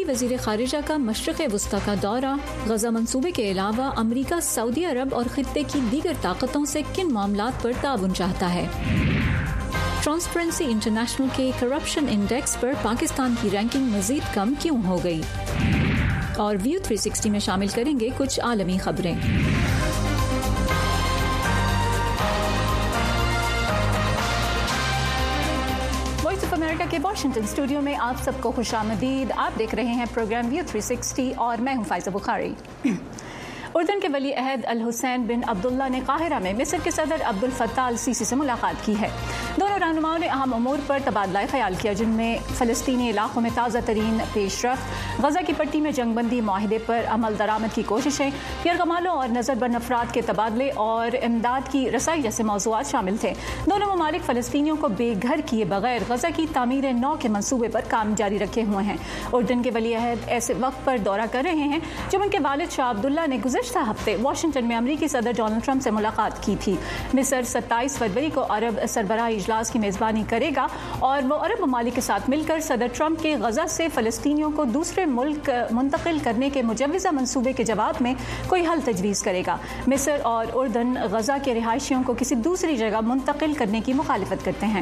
وزیر خارجہ کا مشرق وسطیٰ کا دورہ، غزہ منصوبے کے علاوہ امریکہ سعودی عرب اور خطے کی دیگر طاقتوں سے کن معاملات پر تعاون چاہتا ہے؟ ٹرانسپیرنسی انٹرنیشنل کے کرپشن انڈیکس پر پاکستان کی رینکنگ مزید کم کیوں ہو گئی؟ اور ویو 360 میں شامل کریں گے کچھ عالمی خبریں۔ وائس آف امریکہ کے واشنگٹن اسٹوڈیو میں آپ سب کو خوش آمدید۔ آپ دیکھ رہے ہیں پروگرام ویو 360 اور میں ہوں فائزہ بخاری۔ اردن کے ولی عہد الحسین بن عبداللہ نے قاہرہ میں مصر کے صدر عبد الفتاح السیسی سے ملاقات کی ہے۔ دونوں رہنماؤں نے اہم امور پر تبادلہ خیال کیا، جن میں فلسطینی علاقوں میں تازہ ترین پیش رفت، غزہ کی پٹی میں جنگ بندی معاہدے پر عمل درآمد کی کوششیں، یرغمالوں اور نظر بند افراد کے تبادلے اور امداد کی رسائی جیسے موضوعات شامل تھے۔ دونوں ممالک فلسطینیوں کو بے گھر کیے بغیر غزہ کی تعمیر نو کے منصوبے پر کام جاری رکھے ہوئے ہیں۔ اردن کے ولی عہد ایسے وقت پر دورہ کر رہے ہیں جب ان کے والد شاہ عبداللہ نے گزشتہ ہفتے واشنگٹن میں امریکی صدر ڈونلڈ ٹرمپ سے ملاقات کی تھی۔ مصر 27 فروری کو عرب سربراہی اجلاس کی میزبانی کرے گا اور وہ عرب ممالک کے ساتھ مل کر صدر ٹرمپ کے غزہ سے فلسطینیوں کو دوسرے ملک منتقل کرنے کے مجوزہ منصوبے کے جواب میں کوئی حل تجویز کرے گا۔ مصر اور اردن غزہ کے رہائشیوں کو کسی دوسری جگہ منتقل کرنے کی مخالفت کرتے ہیں۔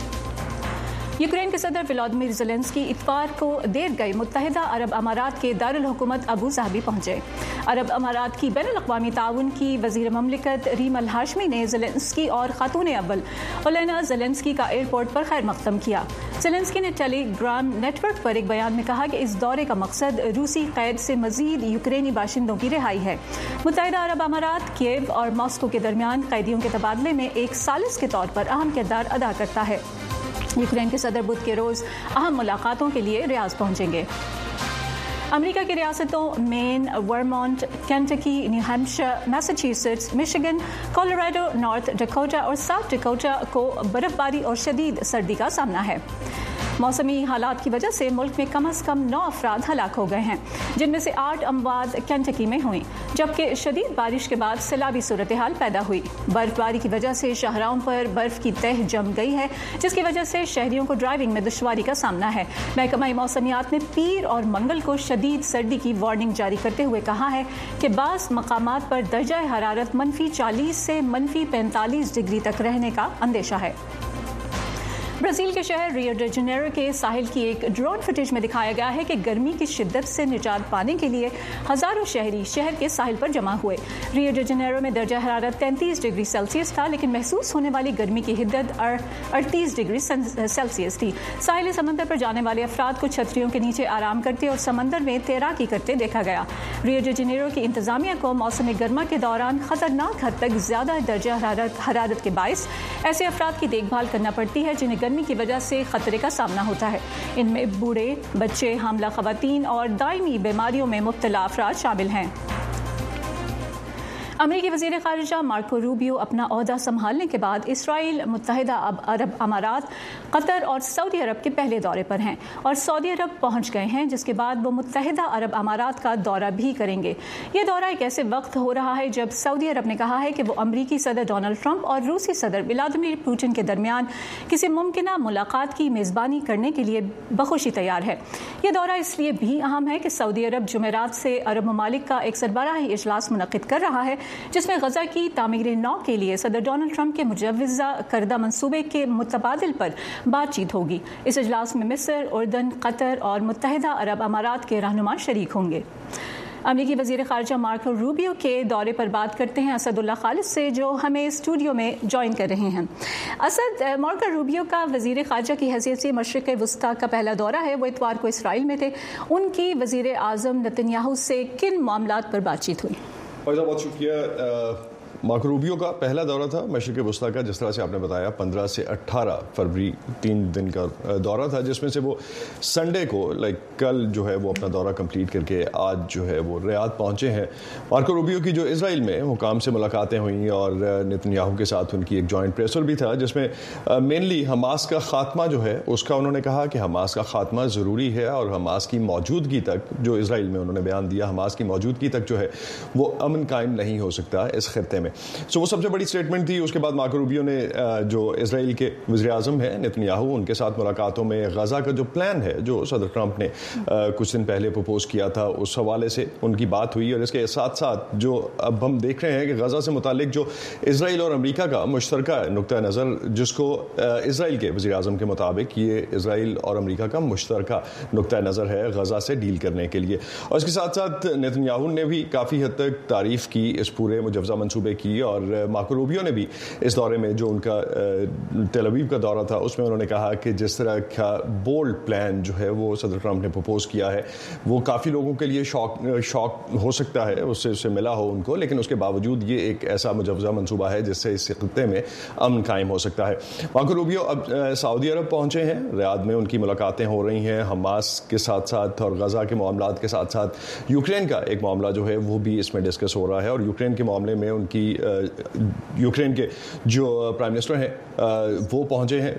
یوکرین کے صدر ولادیمیر زیلنسکی اتوار کو دیر گئے متحدہ عرب امارات کے دارالحکومت ابو ظہبی پہنچے۔ عرب امارات کی بین الاقوامی تعاون کی وزیر مملکت ریم الہاشمی نے زیلنسکی اور خاتون اول اولینا زیلنسکی کا ایئرپورٹ پر خیر مقدم کیا۔ زیلنسکی نے ٹیلی گرام نیٹ ورک پر ایک بیان میں کہا کہ اس دورے کا مقصد روسی قید سے مزید یوکرینی باشندوں کی رہائی ہے۔ متحدہ عرب امارات کیو اور ماسکو کے درمیان قیدیوں کے تبادلے میں ایک ثالث کے طور پر اہم کردار ادا کرتا ہے۔ یوکرین کے صدر بدھ کے روز اہم ملاقاتوں کے لیے ریاض پہنچیں گے۔ امریکہ کی ریاستوں مین، ورمونٹ، کینٹکی، نیو ہیمپشائر، میساچیوسیٹس، مشیگن، کولوراڈو، نارتھ ڈکوٹا اور ساؤتھ ڈکوٹا کو برف باری اور شدید سردی کا سامنا ہے۔ موسمی حالات کی وجہ سے ملک میں کم از کم 9 افراد ہلاک ہو گئے ہیں، جن میں سے 8 اموات کینٹکی میں ہوئیں، جبکہ شدید بارش کے بعد سیلابی صورتحال پیدا ہوئی۔ برف باری کی وجہ سے شاہراہوں پر برف کی تہ جم گئی ہے، جس کی وجہ سے شہریوں کو ڈرائیونگ میں دشواری کا سامنا ہے۔ محکمہ موسمیات نے پیر اور منگل کو شدید سردی کی وارننگ جاری کرتے ہوئے کہا ہے کہ بعض مقامات پر درجہ حرارت -40 سے -45 ڈگری تک رہنے کا اندیشہ ہے۔ برازیل کے شہر ریو ڈی جنیرو کے ساحل کی ایک ڈرون فوٹیج میں دکھایا گیا ہے کہ گرمی کی شدت سے نجات پانے کے لیے ہزاروں شہری شہر کے ساحل پر جمع ہوئے۔ ریو ڈی جنیرو میں درجہ حرارت 33 ڈگری سیلسیس تھا، لیکن محسوس ہونے والی گرمی کی حدت 38 ڈگری سیلسیس تھی۔ ساحلی سمندر پر جانے والے افراد کو چھتریوں کے نیچے آرام کرتے اور سمندر میں تیراکی کرتے دیکھا گیا۔ ریو ڈی جنیرو کی انتظامیہ کو موسم گرما کے دوران خطرناک حد تک زیادہ درجہ حرارت کے باعث ایسے افراد کی دیکھ بھال کرنا پڑتی ہے جنہیں گرمی کی وجہ سے خطرے کا سامنا ہوتا ہے۔ ان میں بوڑھے، بچے، حاملہ خواتین اور دائمی بیماریوں میں مبتلا افراد شامل ہیں۔ امریکی وزیر خارجہ مارکو روبیو اپنا عہدہ سنبھالنے کے بعد اسرائیل، متحدہ عرب امارات، قطر اور سعودی عرب کے پہلے دورے پر ہیں اور سعودی عرب پہنچ گئے ہیں، جس کے بعد وہ متحدہ عرب امارات کا دورہ بھی کریں گے۔ یہ دورہ ایک ایسے وقت ہو رہا ہے جب سعودی عرب نے کہا ہے کہ وہ امریکی صدر ڈونلڈ ٹرمپ اور روسی صدر ولادیمیر پوٹن کے درمیان کسی ممکنہ ملاقات کی میزبانی کرنے کے لیے بخوشی تیار ہے۔ یہ دورہ اس لیے بھی اہم ہے کہ سعودی عرب جمعرات سے عرب ممالک کا ایک سربراہی اجلاس منعقد کر رہا ہے، جس میں غزہ کی تعمیر نو کے لیے صدر ڈونلڈ ٹرمپ کے مجوزہ کردہ منصوبے کے متبادل پر بات چیت ہوگی۔ اس اجلاس میں مصر، اردن، قطر اور متحدہ عرب امارات کے رہنما شریک ہوں گے۔ امریکی وزیر خارجہ مارکو روبیو کے دورے پر بات کرتے ہیں اسد اللہ خالد سے، جو ہمیں اسٹوڈیو میں جوائن کر رہے ہیں۔ اسد، مارکو روبیو کا وزیر خارجہ کی حیثیت سے مشرق وسطیٰ کا پہلا دورہ ہے۔ وہ اتوار کو اسرائیل میں تھے۔ ان کی وزیر اعظم نتنیاہو سے کن معاملات پر بات چیت ہوئی؟ بہت شکریہ۔ مارکو روبیو کا پہلا دورہ تھا مشرق وسطیٰ کا، جس طرح سے آپ نے بتایا 15 سے 18 فروری 3 دن کا دورہ تھا، جس میں سے وہ سنڈے کو کل جو ہے وہ اپنا دورہ کمپلیٹ کر کے آج جو ہے وہ ریاض پہنچے ہیں۔ مارکو روبیو کی جو اسرائیل میں حکام سے ملاقاتیں ہوئیں اور نتنیاہو کے ساتھ ان کی ایک جوائنٹ پریسر بھی تھا، جس میں مینلی حماس کا خاتمہ جو ہے اس کا انہوں نے کہا کہ حماس کا خاتمہ ضروری ہے اور حماس کی موجودگی تک، جو اسرائیل میں انہوں نے بیان دیا، حماس کی موجودگی تک جو ہے وہ امن قائم نہیں ہو سکتا اس خطے میں. وہ سب سے بڑی اسٹیٹمنٹ تھی. اس کے بعد مارکو روبیو نے جو اسرائیل کے وزیر اعظم ہیں نیتن یاہو, ان کے ساتھ ملاقاتوں میں غزہ کا جو پلان ہے جو صدر ٹرمپ نے کچھ دن پہلے پرپوز کیا تھا, اس حوالے سے ان کی بات ہوئی. اور اس کے ساتھ ساتھ جو اب ہم دیکھ رہے ہیں کہ غزہ سے متعلق جو اسرائیل اور امریکہ کا مشترکہ نقطہ نظر, جس کو اسرائیل کے وزیر اعظم کے مطابق یہ اسرائیل اور امریکہ کا مشترکہ نقطہ نظر ہے غزہ سے ڈیل کرنے کے لیے. اور اس کے ساتھ ساتھ نیتن یاہو نے بھی کافی حد تک تعریف کی اس پورے مجوزہ منصوبے کی. اور مارکو روبیو نے بھی اس دورے میں جو ان کا تیل اویو کا دورہ تھا اس میں انہوں نے کہا کہ جس طرح کا بولڈ پلان جو ہے وہ صدر ٹرمپ نے پرپوز کیا ہے وہ کافی لوگوں کے لیے شاک ہو سکتا ہے, اس سے ملا ہو ان کو, لیکن اس کے باوجود یہ ایک ایسا مجوزہ منصوبہ ہے جس سے اس خطے میں امن قائم ہو سکتا ہے. مارکو روبیو اب سعودی عرب پہنچے ہیں. ریاض میں ان کی ملاقاتیں ہو رہی ہیں حماس کے ساتھ ساتھ اور غزہ کے معاملات کے ساتھ ساتھ یوکرین کا ایک معاملہ جو ہے وہ بھی اس میں ڈسکس ہو رہا ہے. اور یوکرین کے معاملے میں ان کی یوکرین کے جو پرائم منسٹر ہیں وہ پہنچے ہیں,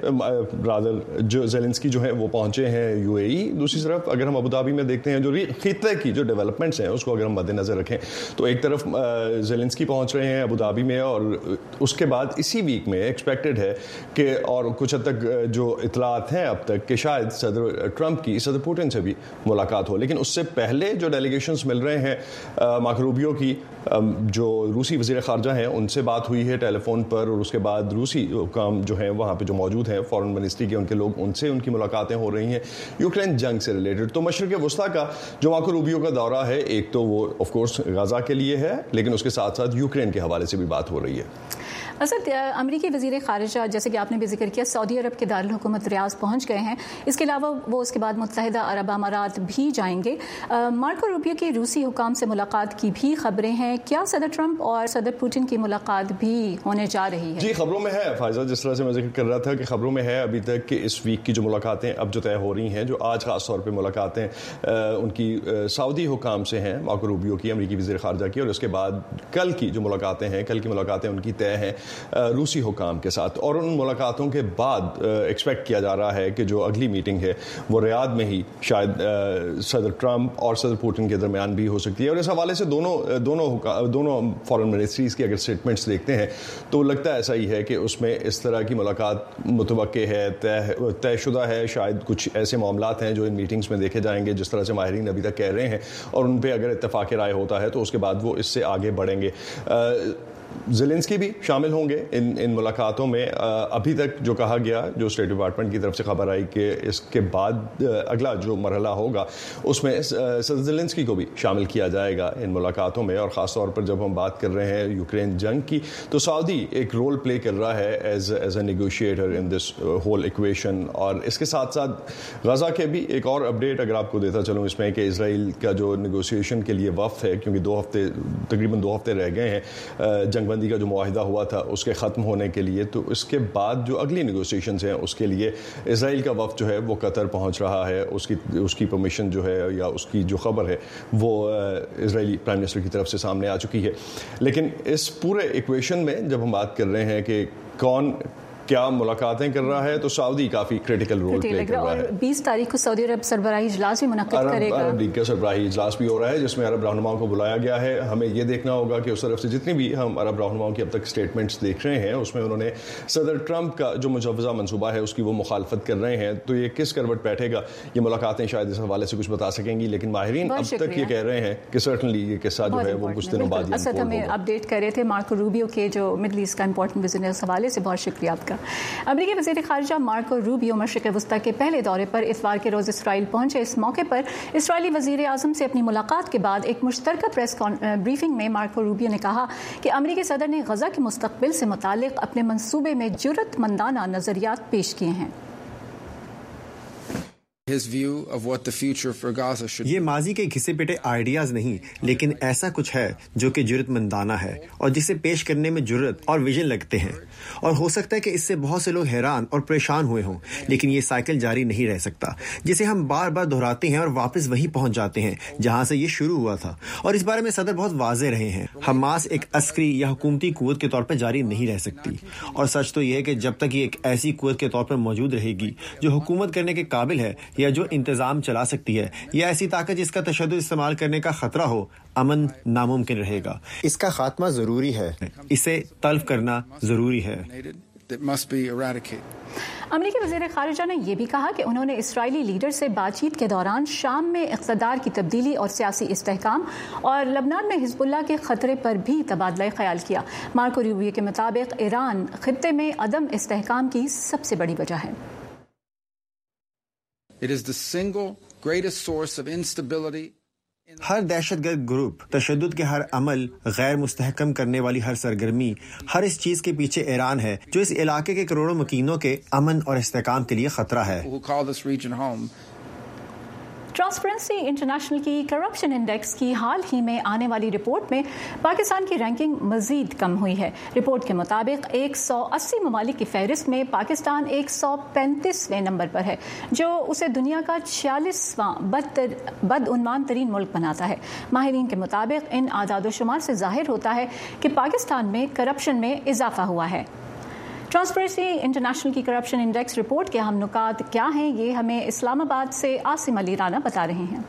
رادر جو زیلنسکی جو ہیں وہ پہنچے ہیں یو اے ای. دوسری طرف اگر ہم ابوظہبی میں دیکھتے ہیں جو خطے کی جو ڈیولپمنٹس ہیں اس کو اگر ہم مد نظر رکھیں تو ایک طرف زیلنسکی پہنچ رہے ہیں ابوظہبی میں, اور اس کے بعد اسی ویک میں ایکسپیکٹڈ ہے کہ, اور کچھ حد تک جو اطلاعات ہیں اب تک, کہ شاید صدر ٹرمپ کی صدر پوٹن سے بھی ملاقات ہو. لیکن اس سے پہلے جو ڈیلیگیشنز مل رہے ہیں مارکو روبیو کی, جو روسی وزیر خارجہ ہیں ان سے بات ہوئی ہے ٹیلی فون پر, اور اس کے بعد روسی حکام جو ہیں وہاں پہ جو موجود ہیں فارن منسٹری کے ان کے لوگ, ان سے ان کی ملاقاتیں ہو رہی ہیں یوکرین جنگ سے ریلیٹڈ. تو مشرق وسطیٰ کا جو مارکو روبیو کا دورہ ہے ایک تو وہ آف کورس غزہ کے لیے ہے, لیکن اس کے ساتھ ساتھ یوکرین کے حوالے سے بھی بات ہو رہی ہے. اسد, امریکی وزیر خارجہ جیسے کہ آپ نے بھی ذکر کیا سعودی عرب کے دارالحکومت ریاض پہنچ گئے ہیں. اس کے علاوہ وہ اس کے بعد متحدہ عرب امارات بھی جائیں گے. مارکو روبیو کی روسی حکام سے ملاقات کی بھی خبریں ہیں. کیا صدر ٹرمپ اور صدر پوٹن کی ملاقات بھی ہونے جا رہی ہے؟ جی خبروں میں ہے فائزہ, جس طرح سے میں ذکر کر رہا تھا کہ خبروں میں ہے ابھی تک کہ اس ویک کی جو ملاقاتیں اب جو طے ہو رہی ہیں, جو آج خاص طور پہ ملاقاتیں ان کی سعودی حکام سے ہیں مارکو روبیو کی, امریکی وزیر خارجہ کی, اور اس کے بعد کل کی جو ملاقاتیں ہیں, کل کی ملاقاتیں ان کی طے ہیں روسی حکام کے ساتھ. اور ان ملاقاتوں کے بعد ایکسپیکٹ کیا جا رہا ہے کہ جو اگلی میٹنگ ہے وہ ریاض میں ہی شاید صدر ٹرمپ اور صدر پوٹن کے درمیان بھی ہو سکتی ہے. اور اس حوالے سے دونوں فارن منسٹریز کی اگر اسٹیٹمنٹس دیکھتے ہیں تو لگتا ایسا ہی ہے کہ اس میں اس طرح کی ملاقات متوقع ہے, طے شدہ ہے. شاید کچھ ایسے معاملات ہیں جو ان میٹنگز میں دیکھے جائیں گے جس طرح سے ماہرین ابھی تک کہہ رہے ہیں, اور ان پہ اگر اتفاق رائے ہوتا ہے تو اس کے بعد وہ اس سے آگے بڑھیں گے. زیلنسکی بھی شامل ہوں گے ان ملاقاتوں میں. ابھی تک جو کہا گیا, جو اسٹیٹ ڈپارٹمنٹ کی طرف سے خبر آئی کہ اس کے بعد اگلا جو مرحلہ ہوگا اس میں صدر زیلنسکی کو بھی شامل کیا جائے گا ان ملاقاتوں میں. اور خاص طور پر جب ہم بات کر رہے ہیں یوکرین جنگ کی تو سعودی ایک رول پلے کر رہا ہے ایز اے نیگوشیٹر ان دس ہول ایکویشن. اور اس کے ساتھ ساتھ غزہ کے بھی ایک اور اپڈیٹ اگر آپ کو دیتا چلوں اس میں کہ اسرائیل کا جو نیگوشیشن کے لیے وقت ہے, کیونکہ تقریباً 2 ہفتے رہ گئے ہیں جنگ بندی کا جو معاہدہ ہوا تھا اس کے ختم ہونے کے لیے, تو اس کے بعد جو اگلی نیگوسیشنز ہیں اس کے لیے اسرائیل کا وفد جو ہے وہ قطر پہنچ رہا ہے. اس کی پرمیشن جو ہے یا اس کی جو خبر ہے وہ اسرائیلی پرائم منسٹر کی طرف سے سامنے آ چکی ہے. لیکن اس پورے ایکویشن میں جب ہم بات کر رہے ہیں کہ کون کیا ملاقاتیں کر رہا ہے تو سعودی کافی کریٹیکل رول پلے کر رہا ہے. 20 تاریخ کو سعودی عرب سربراہی اجلاس بھی منعقد کرے گا. عرب لیگ کا سربراہی اجلاس بھی ہو رہا ہے جس میں عرب رہنماؤں کو بلایا گیا ہے. ہمیں یہ دیکھنا ہوگا کہ اس طرف سے جتنی بھی ہم عرب رہنماؤں کی اب تک اسٹیٹمنٹس دیکھ رہے ہیں اس میں انہوں نے صدر ٹرمپ کا جو مجوزہ منصوبہ ہے اس کی وہ مخالفت کر رہے ہیں. تو یہ کس کروٹ بیٹھے گا, یہ ملاقاتیں شاید اس حوالے سے کچھ بتا سکیں گی, لیکن ماہرین اب تک یہ کہہ رہے ہیں کہ سرٹنلی یہ قصہ جو ہے وہ کچھ دنوں بعد اصل ہمیں اپڈیٹ کر رہے تھے مارکو روبیو کے جو مڈل ایسٹ کا امپورٹنٹ وزٹ ہے اس حوالے سے. بہت شکریہ آپ کا. امریکی وزیر خارجہ مارکو روبیو مشرق وسطیٰ کے پہلے دورے پر اتوار کے روز اسرائیل پہنچے. اس موقع پر اسرائیلی وزیر اعظم سے اپنی ملاقات کے بعد ایک مشترکہ پریس بریفنگ میں مارکو روبیو نے کہا کہ امریکی صدر نے غزہ کے مستقبل سے متعلق اپنے منصوبے میں جرأت مندانہ نظریات پیش کیے ہیں. یہ ماضی کے گھسے پیٹے آئیڈیاز نہیں, لیکن ایسا کچھ ہے جو کہ جرأت مندانہ ہے اور جسے پیش کرنے میں جرأت اور ویژن لگتے ہیں. اور ہو سکتا ہے کہ اس سے بہت سے لوگ حیران اور پریشان ہوئے ہوں, لیکن یہ سائیکل جاری نہیں رہ سکتا جسے ہم بار بار دہراتے ہیں اور واپس وہیں پہنچ جاتے ہیں جہاں سے یہ شروع ہوا تھا. اور اس بارے میں صدر بہت واضح رہے ہیں. حماس ایک عسکری یا حکومتی قوت کے طور پر جاری نہیں رہ سکتی, اور سچ تو یہ ہے کہ جب تک یہ ایک ایسی قوت کے طور پر موجود رہے گی جو حکومت کرنے کے قابل ہے یا جو انتظام چلا سکتی ہے یا ایسی طاقت جس کا تشدد استعمال کرنے کا خطرہ ہو، امن ناممکن رہے گا۔ اس کا خاتمہ ضروری ہے، اسے تلف کرنا ضروری ہے۔ امریکی وزیر خارجہ نے یہ بھی کہا کہ انہوں نے اسرائیلی لیڈر سے بات چیت کے دوران شام میں اقتدار کی تبدیلی اور سیاسی استحکام اور لبنان میں حزب اللہ کے خطرے پر بھی تبادلہ خیال کیا۔ مارکو روبیو کے مطابق ایران خطے میں عدم استحکام کی سب سے بڑی وجہ ہے۔ ہر دہشت گرد گروپ، تشدد کے ہر عمل، غیر مستحکم کرنے والی ہر سرگرمی، ہر اس چیز کے پیچھے ایران ہے جو اس علاقے کے کروڑوں مکینوں کے امن اور استحکام کے لیے خطرہ ہے۔ ٹرانسپیرنسی انٹرنیشنل کی کرپشن انڈیکس کی حال ہی میں آنے والی رپورٹ میں پاکستان کی رینکنگ مزید کم ہوئی ہے۔ رپورٹ کے مطابق 180 ممالک کی فہرست میں پاکستان 135ویں نمبر پر ہے، جو اسے دنیا کا 46واں بدعنوان ترین ملک بناتا ہے۔ ماہرین کے مطابق ان اعداد و شمار سے ظاہر ہوتا ہے کہ پاکستان میں کرپشن میں اضافہ ہوا ہے۔ ٹرانسپیرنسی انٹرنیشنل کی کرپشن انڈیکس رپورٹ کے اہم نکات کیا ہیں، یہ ہمیں اسلام آباد سے عاصم علی رانا بتا رہے ہیں۔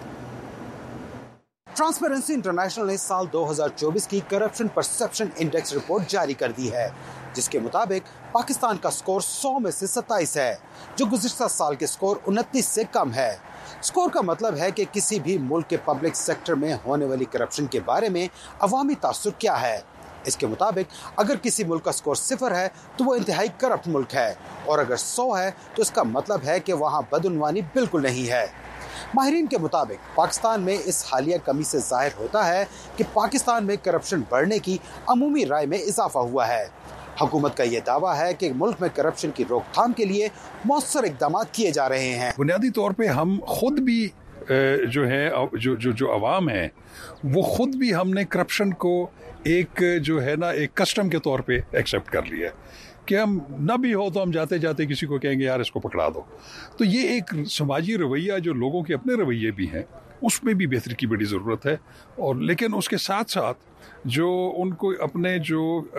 ٹرانسپیرنسی انٹرنیشنل نے سال 2024 کی کرپشن پرسپشن انڈیکس رپورٹ جاری کر دی ہے، جس کے مطابق پاکستان کا سکور 100 میں سے 27 ہے، جو گزشتہ سال کے سکور 29 سے کم ہے۔ سکور کا مطلب ہے کہ کسی بھی ملک کے پبلک سیکٹر میں ہونے والی کرپشن کے بارے میں عوامی تاثر کیا ہے۔ اس کے مطابق اگر کسی ملک کا سکور 0 ہے تو وہ انتہائی کرپٹ ملک ہے، اور اگر 100 ہے تو اس کا مطلب ہے کہ وہاں بدعنوانی بالکل نہیں ہے۔ ماہرین کے مطابق پاکستان میں اس حالیہ کمی سے ظاہر ہوتا ہے کہ پاکستان میں کرپشن بڑھنے کی عمومی رائے میں اضافہ ہوا ہے۔ حکومت کا یہ دعویٰ ہے کہ ملک میں کرپشن کی روک تھام کے لیے مؤثر اقدامات کیے جا رہے ہیں۔ بنیادی طور پہ ہم خود بھی جو ہے جو عوام ہیں وہ خود بھی ہم نے کرپشن کو ایک جو ہے نا ایک کسٹم کے طور پہ ایکسیپٹ کر لیا ہے کہ ہم نہ بھی ہو تو ہم جاتے جاتے کسی کو کہیں گے یار اس کو پکڑا دو۔ تو یہ ایک سماجی رویہ جو لوگوں کے اپنے رویے بھی ہیں اس میں بھی بہتری کی بڑی ضرورت ہے، اور لیکن اس کے ساتھ ساتھ جو ان کو اپنے جو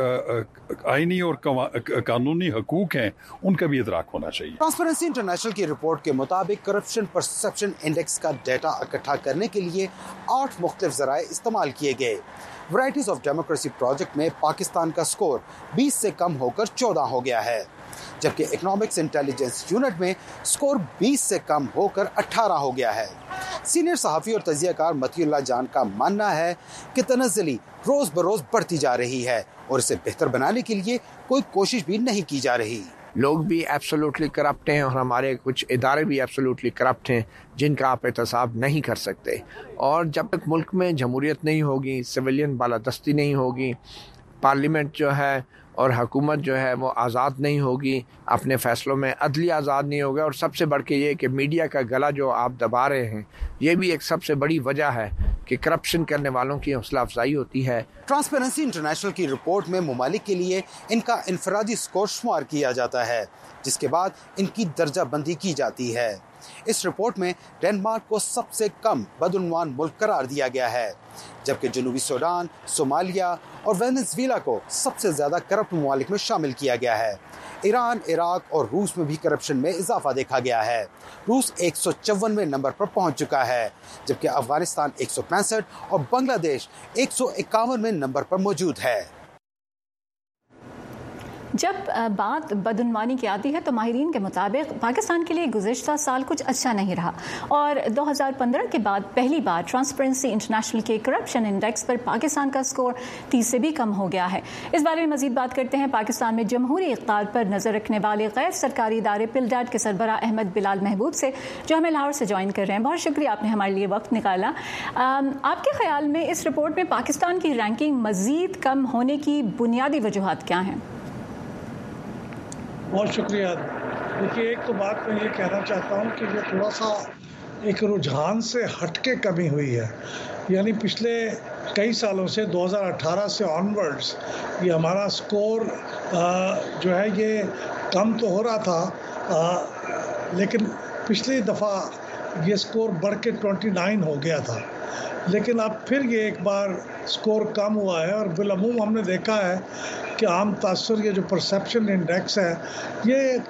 آئینی اور قانونی حقوق ہیں ان کا بھی ادراک ہونا چاہیے۔ ٹرانسپیرنسی انٹرنیشنل کی رپورٹ کے مطابق کرپشن پرسپشن انڈیکس کا ڈیٹا اکٹھا کرنے کے لیے 8 مختلف ذرائع استعمال کیے گئے۔ ورائٹیز آف ڈیموکریسی پروجیکٹ میں پاکستان کا سکور 20 سے کم ہو کر 14 ہو گیا ہے، جبکہ اکنامکس انٹیلیجنس یونٹ میں سکور 20 سے کم ہو کر 18 ہو گیا ہے۔ سینئر صحافی اور تجزیہ کار متی اللہ جان کا ماننا ہے کہ تنزلی روز بروز بڑھتی جا رہی ہے اور اسے بہتر بنانے کے لیے کوئی کوشش بھی نہیں کی جا رہی۔ لوگ بھی ایبسولوٹلی کرپٹ ہیں اور ہمارے کچھ ادارے بھی ایبسولوٹلی کرپٹ ہیں جن کا آپ احتساب نہیں کر سکتے، اور جب تک ملک میں جمہوریت نہیں ہوگی، سویلین بالادستی نہیں ہوگی، پارلیمنٹ جو ہے اور حکومت جو ہے وہ آزاد نہیں ہوگی، اپنے فیصلوں میں عدلی آزاد نہیں ہوگا، اور سب سے بڑھ کے یہ کہ میڈیا کا گلا جو آپ دبا رہے ہیں یہ بھی ایک سب سے بڑی وجہ ہے کہ کرپشن کرنے والوں کی حوصلہ افزائی ہوتی ہے۔ ٹرانسپیرنسی انٹرنیشنل کی رپورٹ میں ممالک کے لیے ان کا انفرادی سکور شمار کیا جاتا ہے، جس کے بعد ان کی درجہ بندی کی جاتی ہے۔ اس رپورٹ میں ڈنمارک کو سب سے کم بدعنوان ملک قرار دیا گیا ہے، جبکہ جنوبی سوڈان، صومالیہ اور وینزویلا کو سب سے زیادہ کرپٹ ممالک میں شامل کیا گیا ہے۔ ایران، عراق اور روس میں بھی کرپشن میں اضافہ دیکھا گیا ہے۔ روس 154ویں نمبر پر پہنچ چکا ہے، جبکہ افغانستان 165 اور بنگلہ دیش 151ویں نمبر پر موجود ہے۔ جب بات بدعنوانی کی آتی ہے تو ماہرین کے مطابق پاکستان کے لیے گزشتہ سال کچھ اچھا نہیں رہا، اور 2015 کے بعد پہلی بار ٹرانسپیرنسی انٹرنیشنل کے کرپشن انڈیکس پر پاکستان کا سکور 30 سے بھی کم ہو گیا ہے۔ اس بارے میں مزید بات کرتے ہیں پاکستان میں جمہوری اقدار پر نظر رکھنے والے غیر سرکاری ادارے پلڈیٹ کے سربراہ احمد بلال محبوب سے، جو ہمیں لاہور سے جوائن کر رہے ہیں۔ بہت شکریہ آپ نے ہمارے لیے وقت نکالا۔ آپ کے خیال میں اس رپورٹ میں پاکستان کی رینکنگ مزید کم ہونے کی بنیادی وجوہات کیا ہیں؟ بہت شکریہ۔ دیکھیے، ایک تو بات میں یہ کہنا چاہتا ہوں کہ یہ تھوڑا سا ایک رجحان سے ہٹ کے کمی ہوئی ہے، یعنی پچھلے کئی سالوں سے 2018 سے آنورڈز یہ ہمارا سکور جو ہے یہ کم تو ہو رہا تھا، لیکن پچھلی دفعہ یہ سکور بڑھ کے 29 ہو گیا تھا، لیکن اب پھر یہ ایک بار سکور کم ہوا ہے، اور بالعموم ہم نے دیکھا ہے کہ عام تاثر یہ جو پرسیپشن انڈیکس ہے یہ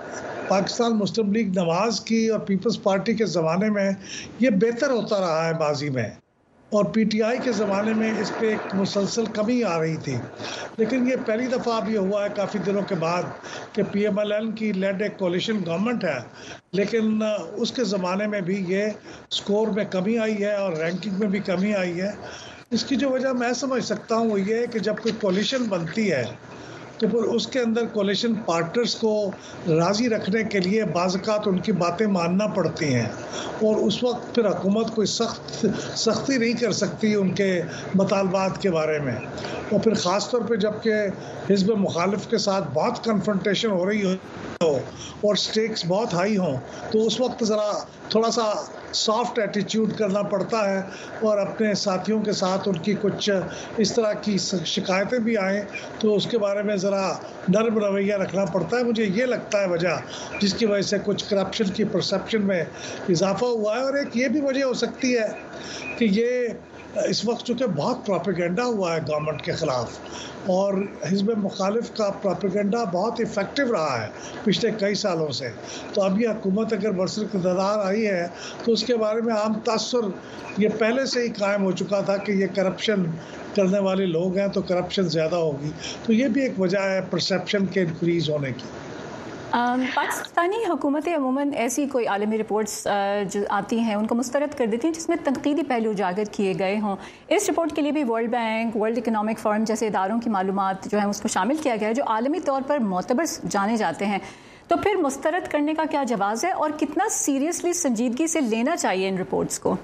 پاکستان مسلم لیگ نواز کی اور پیپلز پارٹی کے زمانے میں یہ بہتر ہوتا رہا ہے ماضی میں، اور پی ٹی آئی کے زمانے میں اس پہ ایک مسلسل کمی آ رہی تھی، لیکن یہ پہلی دفعہ اب یہ ہوا ہے کافی دنوں کے بعد کہ پی ایم ایل این کی لیڈ ایک کولیشن گورنمنٹ ہے، لیکن اس کے زمانے میں بھی یہ سکور میں کمی آئی ہے اور رینکنگ میں بھی کمی آئی ہے۔ اس کی جو وجہ میں سمجھ سکتا ہوں وہ یہ ہے کہ جب کوئی کولیشن بنتی ہے تو پھر اس کے اندر کولیشن پارٹنرز کو راضی رکھنے کے لیے بعض اوقات ان کی باتیں ماننا پڑتی ہیں، اور اس وقت پھر حکومت کوئی سختی نہیں کر سکتی ان کے مطالبات کے بارے میں، اور پھر خاص طور پہ جب کہ حزب مخالف کے ساتھ بہت کنفرنٹیشن ہو رہی ہو اور سٹیکس بہت ہائی ہوں، تو اس وقت ذرا تھوڑا سا سافٹ ایٹیچیوڈ کرنا پڑتا ہے، اور اپنے ساتھیوں کے ساتھ ان کی کچھ اس طرح کی شکایتیں بھی آئیں تو اس کے بارے میں ذرا نرم رویہ رکھنا پڑتا ہے۔ مجھے یہ لگتا ہے وجہ جس کی وجہ سے کچھ کرپشن کی پرسیپشن میں اضافہ ہوا ہے، اور ایک یہ بھی وجہ ہو سکتی ہے کہ یہ اس وقت چونکہ بہت پروپیگنڈا ہوا ہے گورنمنٹ کے خلاف، اور حزب مخالف کا پروپیگنڈا بہت افیکٹو رہا ہے پچھلے کئی سالوں سے، تو اب یہ حکومت اگر برسر اقتدار آئی ہے تو اس کے بارے میں عام تاثر یہ پہلے سے ہی قائم ہو چکا تھا کہ یہ کرپشن کرنے والے لوگ ہیں تو کرپشن زیادہ ہوگی، تو یہ بھی ایک وجہ ہے پرسیپشن کے انکریز ہونے کی۔ پاکستانی حکومتیں عموماً ایسی کوئی عالمی رپورٹس جو آتی ہیں ان کو مسترد کر دیتی ہیں جس میں تنقیدی پہلو اجاگر کیے گئے ہوں۔ اس رپورٹ کے لیے بھی ورلڈ بینک، ورلڈ اکنامک فورم جیسے اداروں کی معلومات جو ہیں اس کو شامل کیا گیا ہے جو عالمی طور پر معتبر جانے جاتے ہیں، تو پھر مسترد کرنے کا کیا جواز ہے اور کتنا سیریسلی سنجیدگی سے لینا چاہیے ان رپورٹس کو؟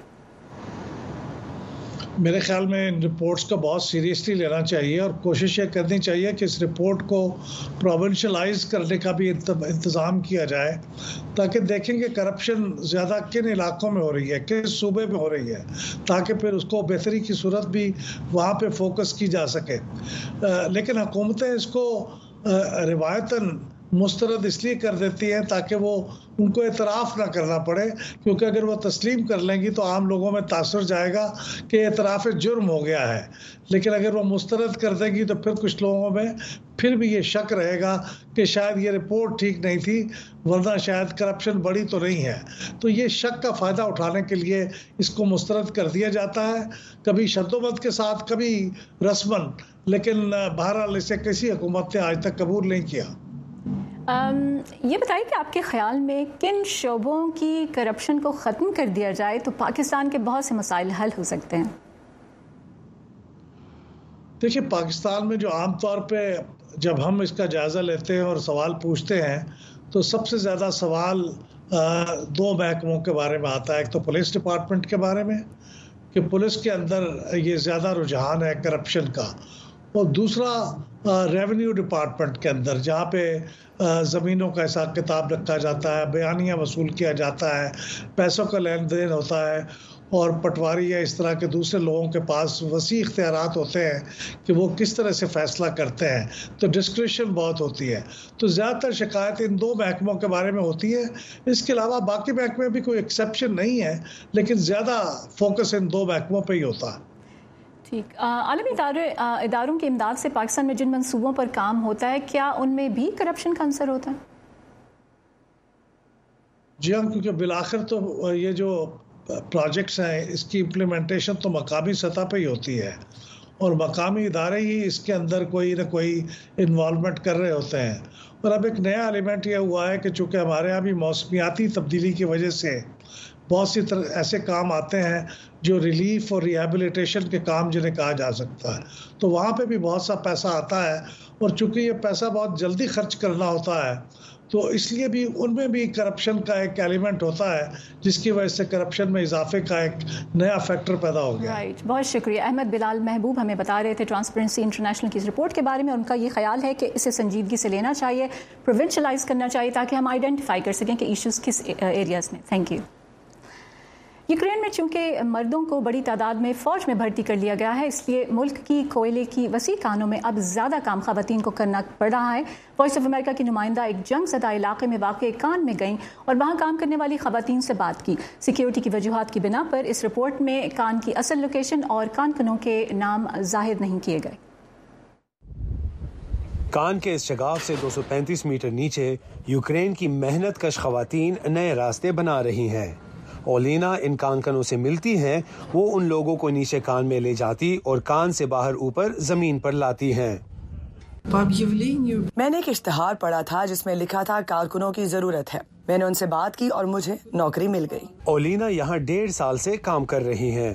میرے خیال میں ان رپورٹس کو بہت سیریسلی لینا چاہیے، اور کوشش یہ کرنی چاہیے کہ اس رپورٹ کو پروونشلائز کرنے کا بھی انتظام کیا جائے، تاکہ دیکھیں کہ کرپشن زیادہ کن علاقوں میں ہو رہی ہے، کس صوبے میں ہو رہی ہے، تاکہ پھر اس کو بہتری کی صورت بھی وہاں پہ فوکس کی جا سکے۔ لیکن حکومتیں اس کو روایتاً مسترد اس لیے کر دیتی ہیں تاکہ وہ ان کو اعتراف نہ کرنا پڑے، کیونکہ اگر وہ تسلیم کر لیں گی تو عام لوگوں میں تاثر جائے گا کہ اعتراف جرم ہو گیا ہے، لیکن اگر وہ مسترد کر دیں گی تو پھر کچھ لوگوں میں پھر بھی یہ شک رہے گا کہ شاید یہ رپورٹ ٹھیک نہیں تھی، ورنہ شاید کرپشن بڑی تو نہیں ہے۔ تو یہ شک کا فائدہ اٹھانے کے لیے اس کو مسترد کر دیا جاتا ہے، کبھی شد و مد کے ساتھ، کبھی رسماً، لیکن بہرحال اسے کسی حکومت نے آج تک قبول نہیں کیا۔ یہ بتائیے کہ آپ کے خیال میں کن شعبوں کی کرپشن کو ختم کر دیا جائے تو پاکستان کے بہت سے مسائل حل ہو سکتے ہیں؟ دیکھیے، پاکستان میں جو عام طور پہ جب ہم اس کا جائزہ لیتے ہیں اور سوال پوچھتے ہیں تو سب سے زیادہ سوال دو محکموں کے بارے میں آتا ہے۔ ایک تو پولیس ڈپارٹمنٹ کے بارے میں کہ پولیس کے اندر یہ زیادہ رجحان ہے کرپشن کا، اور دوسرا ریونیو ڈپارٹمنٹ کے اندر جہاں پہ زمینوں کا حساب کتاب رکھا جاتا ہے، بیانیہ وصول کیا جاتا ہے، پیسوں کا لین دین ہوتا ہے، اور پٹواری یا اس طرح کے دوسرے لوگوں کے پاس وسیع اختیارات ہوتے ہیں کہ وہ کس طرح سے فیصلہ کرتے ہیں، تو ڈسکریشن بہت ہوتی ہے۔ تو زیادہ تر شکایت ان دو محکموں کے بارے میں ہوتی ہے، اس کے علاوہ باقی محکمے بھی کوئی ایکسیپشن نہیں ہے، لیکن زیادہ فوکس ان دو محکموں پہ ہی ہوتا ہے۔ ٹھیک، عالمی اداروں کی امداد سے پاکستان میں جن منصوبوں پر کام ہوتا ہے کیا ان میں بھی کرپشن کا عنصر ہوتا ہے؟ جی ہاں، کیونکہ بالآخر تو یہ جو پروجیکٹس ہیں اس کی امپلیمنٹیشن تو مقامی سطح پہ ہی ہوتی ہے، اور مقامی ادارے ہی اس کے اندر کوئی نہ کوئی انوالومنٹ کر رہے ہوتے ہیں۔ اور اب ایک نیا ایلیمنٹ یہ ہوا ہے کہ چونکہ ہمارے یہاں بھی موسمیاتی تبدیلی کی وجہ سے بہت سی ایسے کام آتے ہیں جو ریلیف اور ریہیبلیٹیشن کے کام جنہیں کہا جا سکتا ہے، تو وہاں پہ بھی بہت سا پیسہ آتا ہے، اور چونکہ یہ پیسہ بہت جلدی خرچ کرنا ہوتا ہے تو اس لیے بھی ان میں بھی کرپشن کا ایک ایلیمنٹ ہوتا ہے، جس کی وجہ سے کرپشن میں اضافے کا ایک نیا فیکٹر پیدا ہو گیا۔ رائٹ، بہت شکریہ۔ احمد بلال محبوب ہمیں بتا رہے تھے ٹرانسپیرنسی انٹرنیشنل کی اس رپورٹ کے بارے میں، ان کا یہ خیال ہے کہ اسے سنجیدگی سے لینا چاہیے، پروونشلائز کرنا چاہیے تاکہ ہم آئیڈینٹیفائی کر سکیں کہ ایشوز کس ایریاز میں۔ تھینک یو۔ یوکرین میں چونکہ مردوں کو بڑی تعداد میں فوج میں بھرتی کر لیا گیا ہے، اس لیے ملک کی کوئلے کی وسیع کانوں میں اب زیادہ کام خواتین کو کرنا پڑ رہا ہے۔ وائس آف امریکہ کی نمائندہ ایک جنگ زدہ علاقے میں واقع کان میں گئیں اور وہاں کام کرنے والی خواتین سے بات کی۔ سیکیورٹی کی وجوہات کی بنا پر اس رپورٹ میں کان کی اصل لوکیشن اور کان کنوں کے نام ظاہر نہیں کیے گئے۔ کان کے اس شگاف سے 235 میٹر نیچے یوکرین کی محنت کش خواتین نئے راستے بنا رہی ہیں. اولینا ان کانکنوں سے ملتی ہیں. وہ ان لوگوں کو نیچے کان میں لے جاتی اور کان سے باہر اوپر زمین پر لاتی ہیں. میں نے ایک اشتہار پڑھا تھا جس میں لکھا تھا کارکنوں کی ضرورت ہے. میں نے ان سے بات کی اور مجھے نوکری مل گئی. اولینا یہاں 1.5 سال سے کام کر رہی ہیں.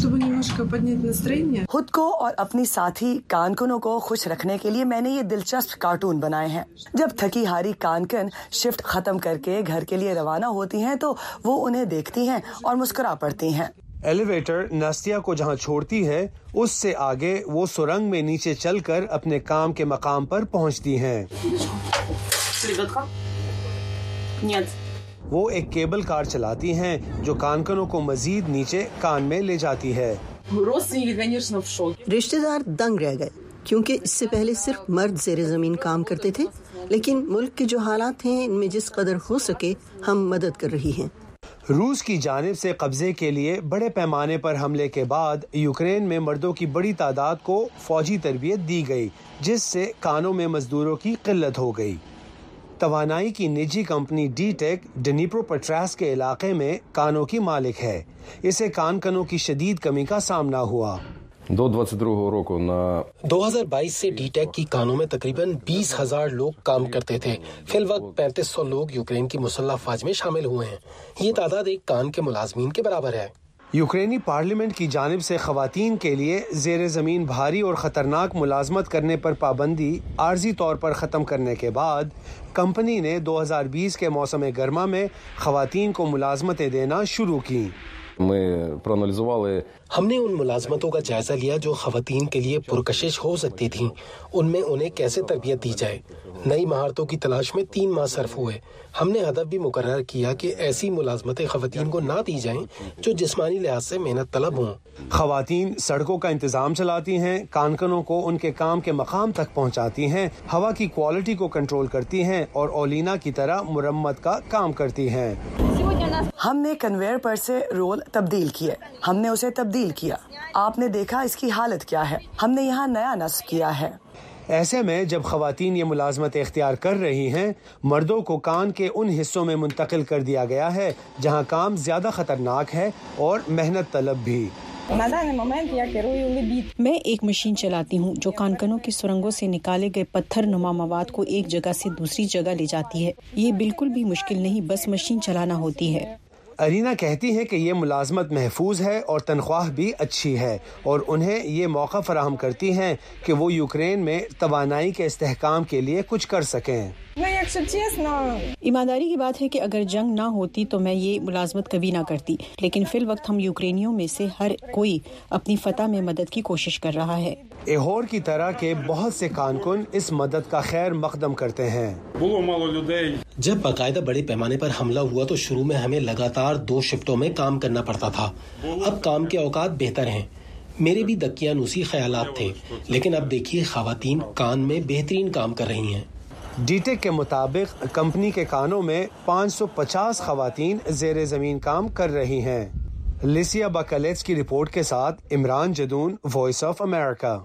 خود کو اور اپنی ساتھی کانکنوں کو خوش رکھنے کے لیے میں نے یہ دلچسپ کارٹون بنائے ہیں. جب تھکی ہاری کانکن شفٹ ختم کر کے گھر کے لیے روانہ ہوتی ہیں تو وہ انہیں دیکھتی ہیں اور مسکرا پڑتی ہیں. ایلیویٹر ناستیا کو جہاں چھوڑتی ہے اس سے آگے وہ سرنگ میں نیچے چل کر اپنے کام کے مقام پر پہنچتی ہیں. وہ ایک کیبل کار چلاتی ہیں جو کانکنوں کو مزید نیچے کان میں لے جاتی ہے. رشتہ دار دنگ رہ گئے کیونکہ اس سے پہلے صرف مرد زیر زمین کام کرتے تھے، لیکن ملک کے جو حالات ہیں ان میں جس قدر ہو سکے ہم مدد کر رہی ہیں. روس کی جانب سے قبضے کے لیے بڑے پیمانے پر حملے کے بعد یوکرین میں مردوں کی بڑی تعداد کو فوجی تربیت دی گئی، جس سے کانوں میں مزدوروں کی قلت ہو گئی. توانائی کی نجی کمپنی ڈی ٹیک ڈنیپرو پٹراس کے علاقے میں کانوں کی مالک ہے. اسے کانکنوں کی شدید کمی کا سامنا ہوا. 2022 سے ڈی ٹیک کی کانوں میں تقریباً 20,000 لوگ کام کرتے تھے. فی الوقت 3500 لوگ یوکرین کی مسلح افواج میں شامل ہوئے ہیں. یہ تعداد ایک کان کے ملازمین کے برابر ہے. یوکرینی پارلیمنٹ کی جانب سے خواتین کے لیے زیر زمین بھاری اور خطرناک ملازمت کرنے پر پابندی عارضی طور پر ختم کرنے کے بعد کمپنی نے 2020 کے موسم گرما میں خواتین کو ملازمتیں دینا شروع کی. ہم نے ان ملازمتوں کا جائزہ لیا جو خواتین کے لیے پرکشش ہو سکتی تھیں. ان میں انہیں کیسے تربیت دی جائے. نئی مہارتوں کی تلاش میں 3 ماہ صرف ہوئے. ہم نے ہدف بھی مقرر کیا کہ ایسی ملازمتیں خواتین کو نہ دی جائیں جو جسمانی لحاظ سے محنت طلب ہوں. خواتین سڑکوں کا انتظام چلاتی ہیں، کانکنوں کو ان کے کام کے مقام تک پہنچاتی ہیں، ہوا کی کوالٹی کو کنٹرول کرتی ہیں اور اولینا کی طرح مرمت کا کام کرتی ہیں. ہم نے کنویئر پر سے رول تبدیل کیے. ہم نے اسے تبدیل کیا. آپ نے دیکھا اس کی حالت کیا ہے. ہم نے یہاں نیا نصب کیا ہے. ایسے میں جب خواتین یہ ملازمت اختیار کر رہی ہیں، مردوں کو کان کے ان حصوں میں منتقل کر دیا گیا ہے جہاں کام زیادہ خطرناک ہے اور محنت طلب بھی. میں ایک مشین چلاتی ہوں جو کانکنوں کی سرنگوں سے نکالے گئے پتھر نما مواد کو ایک جگہ سے دوسری جگہ لے جاتی ہے. یہ بالکل بھی مشکل نہیں، بس مشین چلانا ہوتی ہے. ارینا کہتی ہے کہ یہ ملازمت محفوظ ہے اور تنخواہ بھی اچھی ہے اور انہیں یہ موقع فراہم کرتی ہیں کہ وہ یوکرین میں توانائی کے استحکام کے لیے کچھ کر سکیں. ایمانداری کی بات ہے کہ اگر جنگ نہ ہوتی تو میں یہ ملازمت کبھی نہ کرتی، لیکن فی الوقت ہم یوکرینیوں میں سے ہر کوئی اپنی فتح میں مدد کی کوشش کر رہا ہے. ایہور کی طرح کے بہت سے کانکن اس مدد کا خیر مقدم کرتے ہیں. جب باقاعدہ بڑے پیمانے پر حملہ ہوا تو شروع میں ہمیں لگاتار 2 شفٹوں میں کام کرنا پڑتا تھا. اب کام کے اوقات بہتر ہیں. میرے بھی دقیانوسی خیالات تھے، لیکن اب دیکھیے خواتین کان میں بہترین کام کر رہی ہیں. ڈی ٹیک کے مطابق کمپنی کے کانوں میں 550 خواتین زیر زمین کام کر رہی ہیں. لیسیا باکلیٹس کی رپورٹ کے ساتھ عمران جدون، وائس آف امریکہ.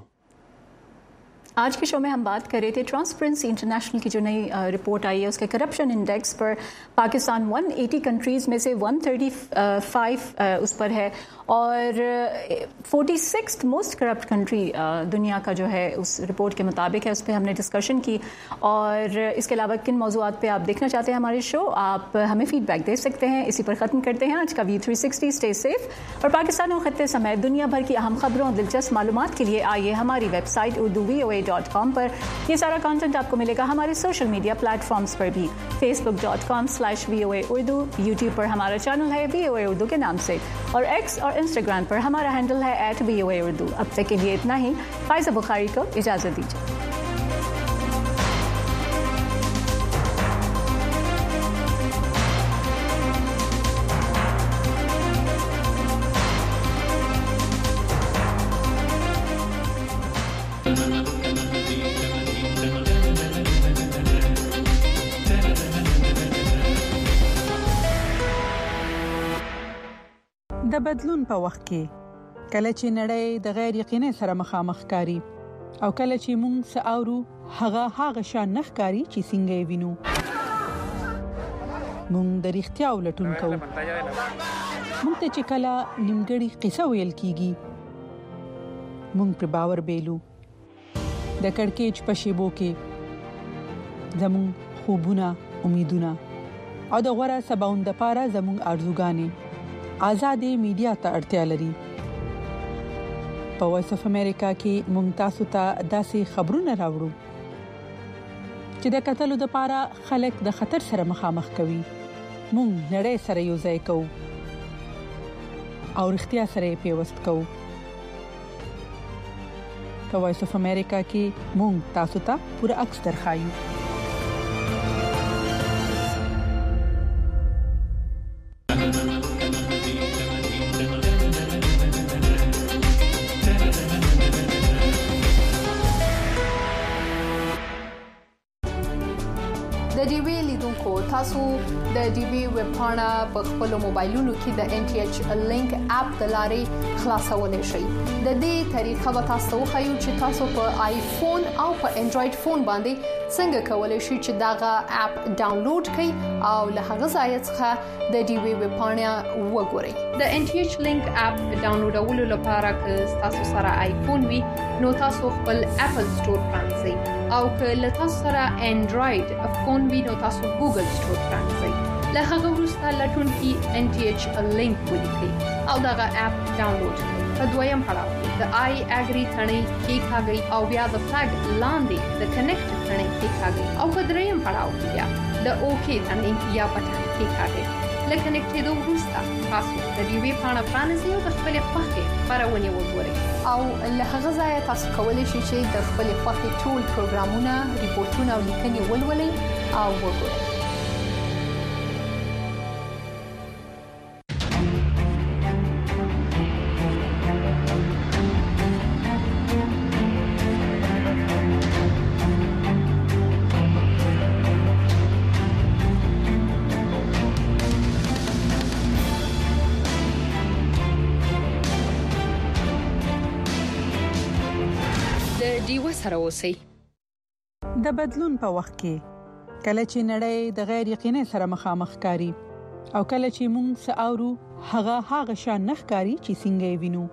آج کے شو میں ہم بات کر رہے تھے ٹرانسپیرنسی انٹرنیشنل کی جو نئی رپورٹ آئی ہے اس کے کرپشن انڈیکس پر پاکستان 180 کنٹریز میں سے 135 اس پر ہے اور 46th موسٹ کرپٹ کنٹری دنیا کا جو ہے اس رپورٹ کے مطابق ہے. اس پہ ہم نے ڈسکشن کی اور اس کے علاوہ کن موضوعات پہ آپ دیکھنا چاہتے ہیں ہمارے شو، آپ ہمیں فیڈ بیک دے سکتے ہیں. اسی پر ختم کرتے ہیں آج کا ویو 360. اسٹے سیف اور پاکستان و خطے سمیت دنیا بھر کی اہم خبروں اور دلچسپ معلومات کے لیے آئیے ہماری ویب سائٹ urduvoa.com پر. یہ سارا کانٹینٹ آپ کو ملے گا ہمارے سوشل میڈیا پلیٹ فارمز پر بھی. facebook.com/VOA Urdu، یوٹیوب پر ہمارا چینل ہے VOA Urdu کے نام سے اور ایکس اور انسٹاگرام پر ہمارا ہینڈل ہے @VOA Urdu. اب تک کے لیے اتنا ہی. فائزہ بخاری کو اجازت دیجیے. د بدلون په وخت کې کله چې نړۍ د غیر یقیني سره مخامخ کاری او کله چې مونږ ساورو هغه شان نخکاری چې څنګه یې وینو مونږ د رښتیا ولټون کوو مونږ ته چې کله نیمګړی قصه ویل کیږي مونږ پر باور بیلو د کڑکېچ په شیبو کې زمون خوبونه امیدونه او د غوړه سباوند لپاره زمون ارزوګانې آزادې میډیا ته اړتیا لري په وایس اف امریکا کې مونږ تاسو ته داسې خبرونه راوړو چې د قتلو لپاره خلک د خطر سره مخامخ کوي مونږ نړۍ سره یو ځای کوو او اړتیا سره پیوست کوو په وایس اف امریکا کې مونږ تاسو ته پوره عکس درخایو تاسو د ډي بي ویب پاڼه په خپل موبایلونو کې د NTH لینک اپ د لارې خلاصولای شئ د دې طریقه به تاسو خو چې تاسو په آیفون او په انډراید فون باندې څنګه کولای شئ چې داغه اپ ډاونلوډ کړئ او له هغه ځای څخه د ډي بي ویب پاڼه وګورئ د NTH لینک اپ ډاونلوډولو لپاره که تاسو سره آیفون وي نو تاسو خپل اپل سٹور پرانځئ او که له تاسو سره انډراید فون وي نو تاسو ګوګل سٹور پرانځئ له هغه وروسته لټون کې NTH لینک ولیکئ او دغه اپ ډاونلوډ کړئ په دویم پړاو د آی اګری ثنې کلیکاږئ او بیا د فلګ لاندې د کنیکټ ثنې کلیکاږئ او په دریم پړاو بیا د اوکی ثنې یا بټن کلیکاږئ لکه کنیکټېدو وروسته تاسو د دې وی پاڼه پرانیزئ او د خپل خوښې خبرونه وګورئ او له هغه ځای تاسو کولی شئ چې د خپل خوښې ټول پروګرامونه ریپورتونه او لیکنې ولولئ او وګورئ سره اوسئ د بدلون په وخت کې کله چې نړۍ د غیر یقیني سره مخامخ کاری او کله چې موږ ساورو هغه شان نخکاری چې څنګه یې وینو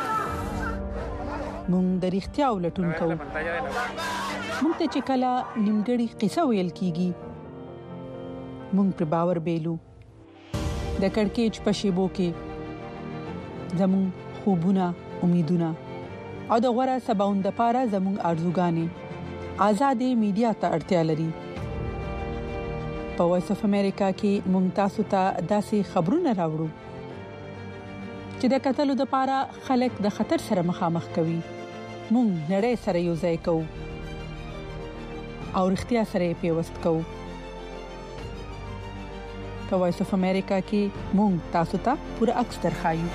موږ د رښتیا ولټون کوو موږ ته چې کله نیمګړی قصه ویل کیږي موږ پر باور بیلو د کڑکېچ په شیبو کې زمون خوبونه امیدونه او د غوړه سباوند لپاره زموږ ارزوګانې آزادې میډیا ته اړتیا لري په وایس اف امریکا کې مونږ تاسو ته داسې خبرونه راوړو چې د قتلو لپاره خلک د خطر سره مخامخ کوي مونږ نړۍ سره یو ځای کوو او اړتیا سره پیوست کوو په وایس اف امریکا کې مونږ تاسو ته پوره عکس درخایو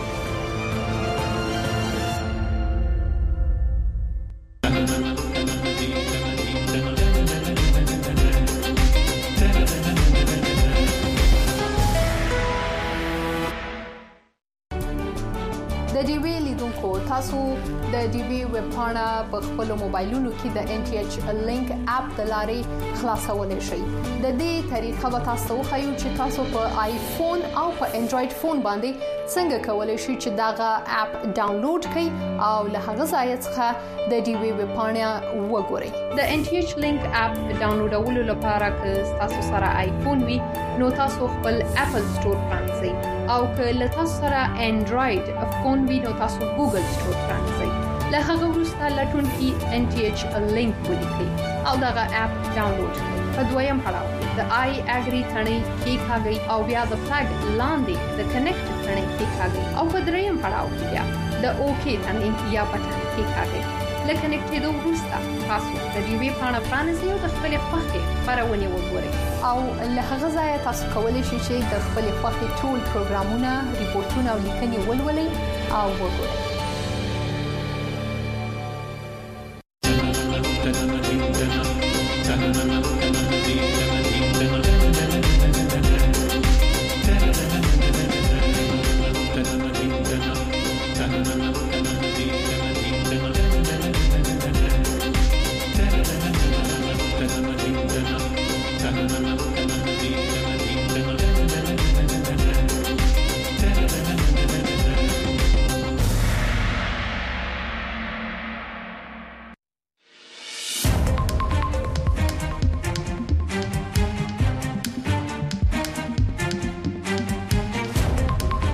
تاسو د ډي بي ویب پاڼه په خپل موبایلونو کې د NTH لینک اپ د لارې خلاصولای شئ د دې طریقه به تاسو خو چې تاسو په آیفون او په انډراید فون باندې څنګه کولای شئ چې داغه اپ ډاونلوډ کړئ او له هغه ځای څخه د ډي بي ویب پاڼه وګورئ د NTH لینک اپ ډاونلوډولو لپاره که تاسو سره آیفون وي نو تاسو خپل اپل سٹور پرانځئ او که له تاسو سره انډراید فون وي نو تاسو ګوګل سٹور پرانځئ له هغه وروسته لټون کې NTH لینک ولیکئ او دغه اپ ډاونلوډ کړئ په دویم پړاو د آی اګری ثنې کلیکاږئ او بیا د فلګ لاندې د کنیکټ ثنې کلیکاږئ او په دریم پړاو بیا د اوکی ثنې یا بټن کلیکاږئ لکه کنیکټېدو وروسته تاسو د دې وی پاڼه پرانیزئ او د خپل خوښې خبرونه وګورئ او له هغه ځای تاسو کولی شئ چې د خپل خوښې ټول پروګرامونه ریپورتونه او لیکنې ولولئ او وګورئ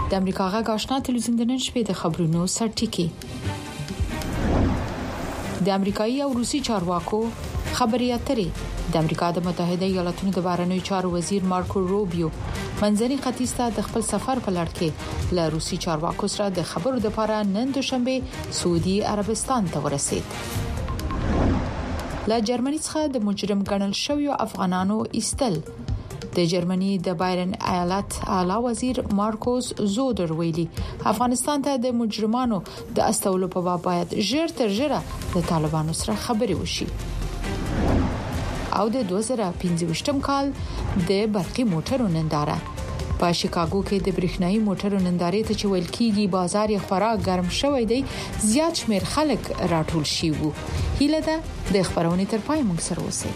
د امریکا غږ آشنا تلویزیون د نن شپې د خبرونو سرټکی. د امریکایي او روسي چارواکو خبري اترې. د امریکا د متحده ایالاتونو د بهرنیو چارو وزیر مارکو روبیو منځني ختیځ ته د خپل سفر په لړ کې له روسي چارواکو سره د خبرو لپاره نن دوشنبه سعودي عربستان ته ورسید. له جرمني څخه د مجرم ګڼل شویو افغانانو ایستل. د جرمني د بایرن ایالت اعلی وزیر مارکوس زودر ویلي افغانستان ته د مجرمانو د استولو په باب باید ژر تر ژره د طالبانو سره خبرې وشي. او د 2015 کال د برقي موټرو ننداره په شیکاګو کې د برېښنايي موټرو نندارې ته چې ویل کېږي بازار یې خورا ګرم شوی دی، زیات شمیر خلک راټول شي وو. هیله ده د خبرونې تر پای موږ سره اوسئ.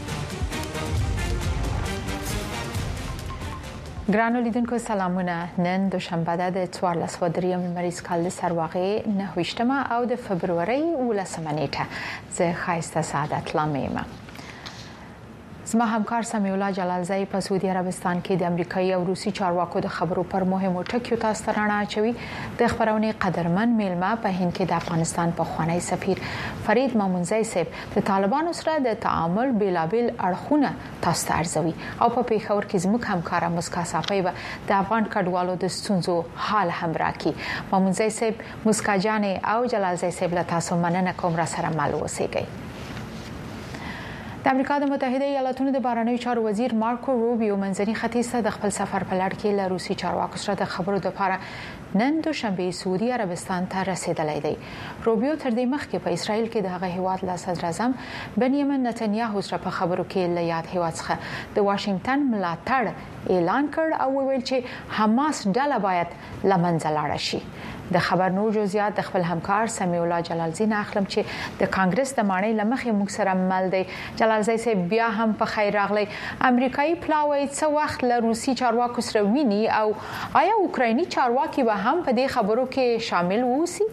ګرانو لیدونکو سلامونه. نن دوشنبه ده د 14 مریض کال د سرواغې 9 او د فبرवरी 19 نیټه. زه خایسته سعادت لامیم. زما همکار سمیع الله جلالزی په سعودي عربستان کې د امریکایي او روسي چارواکو د خبرو پر مهمو ټکیو تاسو ته رڼا اچوي. د خبرونې قدرمن میلمه په هند کې د افغانستان پخوانی سفیر فرید مامونزی صاحب د طالبانو سره د تعامل بیلابل اړخونه تاسو ته ارزوي او په پیښور کې زموږ همکار مسکا صافی د افغان کډوالو د ستونزو حال هم راکړي. مامونزی صاحب، مسکا جان او جلالزی صاحب له تاسو مننه کوم را سره مل اوسئ. د امریکا د متحده ایالاتونو د بهرنیو چارو وزیر مارکو روبیو منځني ختیځ ته د خپل سفر په لړ کې له روسي چارواکو سره د خبرو لپاره نن دوشنبه سعودي عربستان ته رسیدلی دی. روبیو تر دې مخکې په اسرائیل کې د هغه هیواد له صدر اعظم بنیامین نتنیاهو سره په خبرو کې له یاد هیواد څخه د واشنگټن ملاتړ اعلان کړ او ویل چې حماس ډله باید له منځه لاړه شي. د خبر نور جزئیات د خپل همکار سمیع الله جلالزی نه اخلم چې د کانګرس د ماڼۍ لمخې موږ سره مل دی. جلالزی صاحب بیا هم په خیر راغلی. امریکایي پلاوی څه وخت له روسي چارواکو سره ویني او آیا اوکرایني چارواکي به هم په دې خبرو کې شامل ووسی؟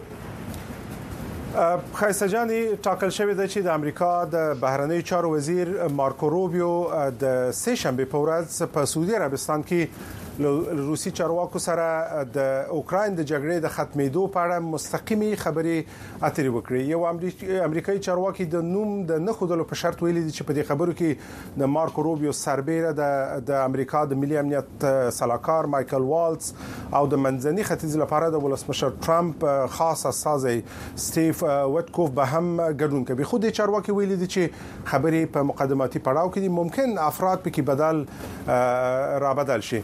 خایسته جانی ټاکل شوی دی چې د امریکا د بهرنیو چارو وزیر مارکو روبیو د سه شنبه په ورځ په سعودي عربستان کې روسي چارواکو سره د اوکراین د جګړې د ختمېدو په اړه مستقیمي خبرې اترې وکړې. یو امریکایي چارواکي د نوم د نخودلو په شرط ویلي چې په دې خبرو کې د مارکو روبیو سربېره د امریکا د ملي امنیت سلاکار مایکل والتز او د منځني ختیځ لپاره د ولسمشر ټرمپ خاص استازی سټیف وټکوف به هم ګډون کوي. خو د چارواکي ویلي دي چې خبرې په مقدماتي پړاو کې ممکن افراد پکې بدل را بدل شي.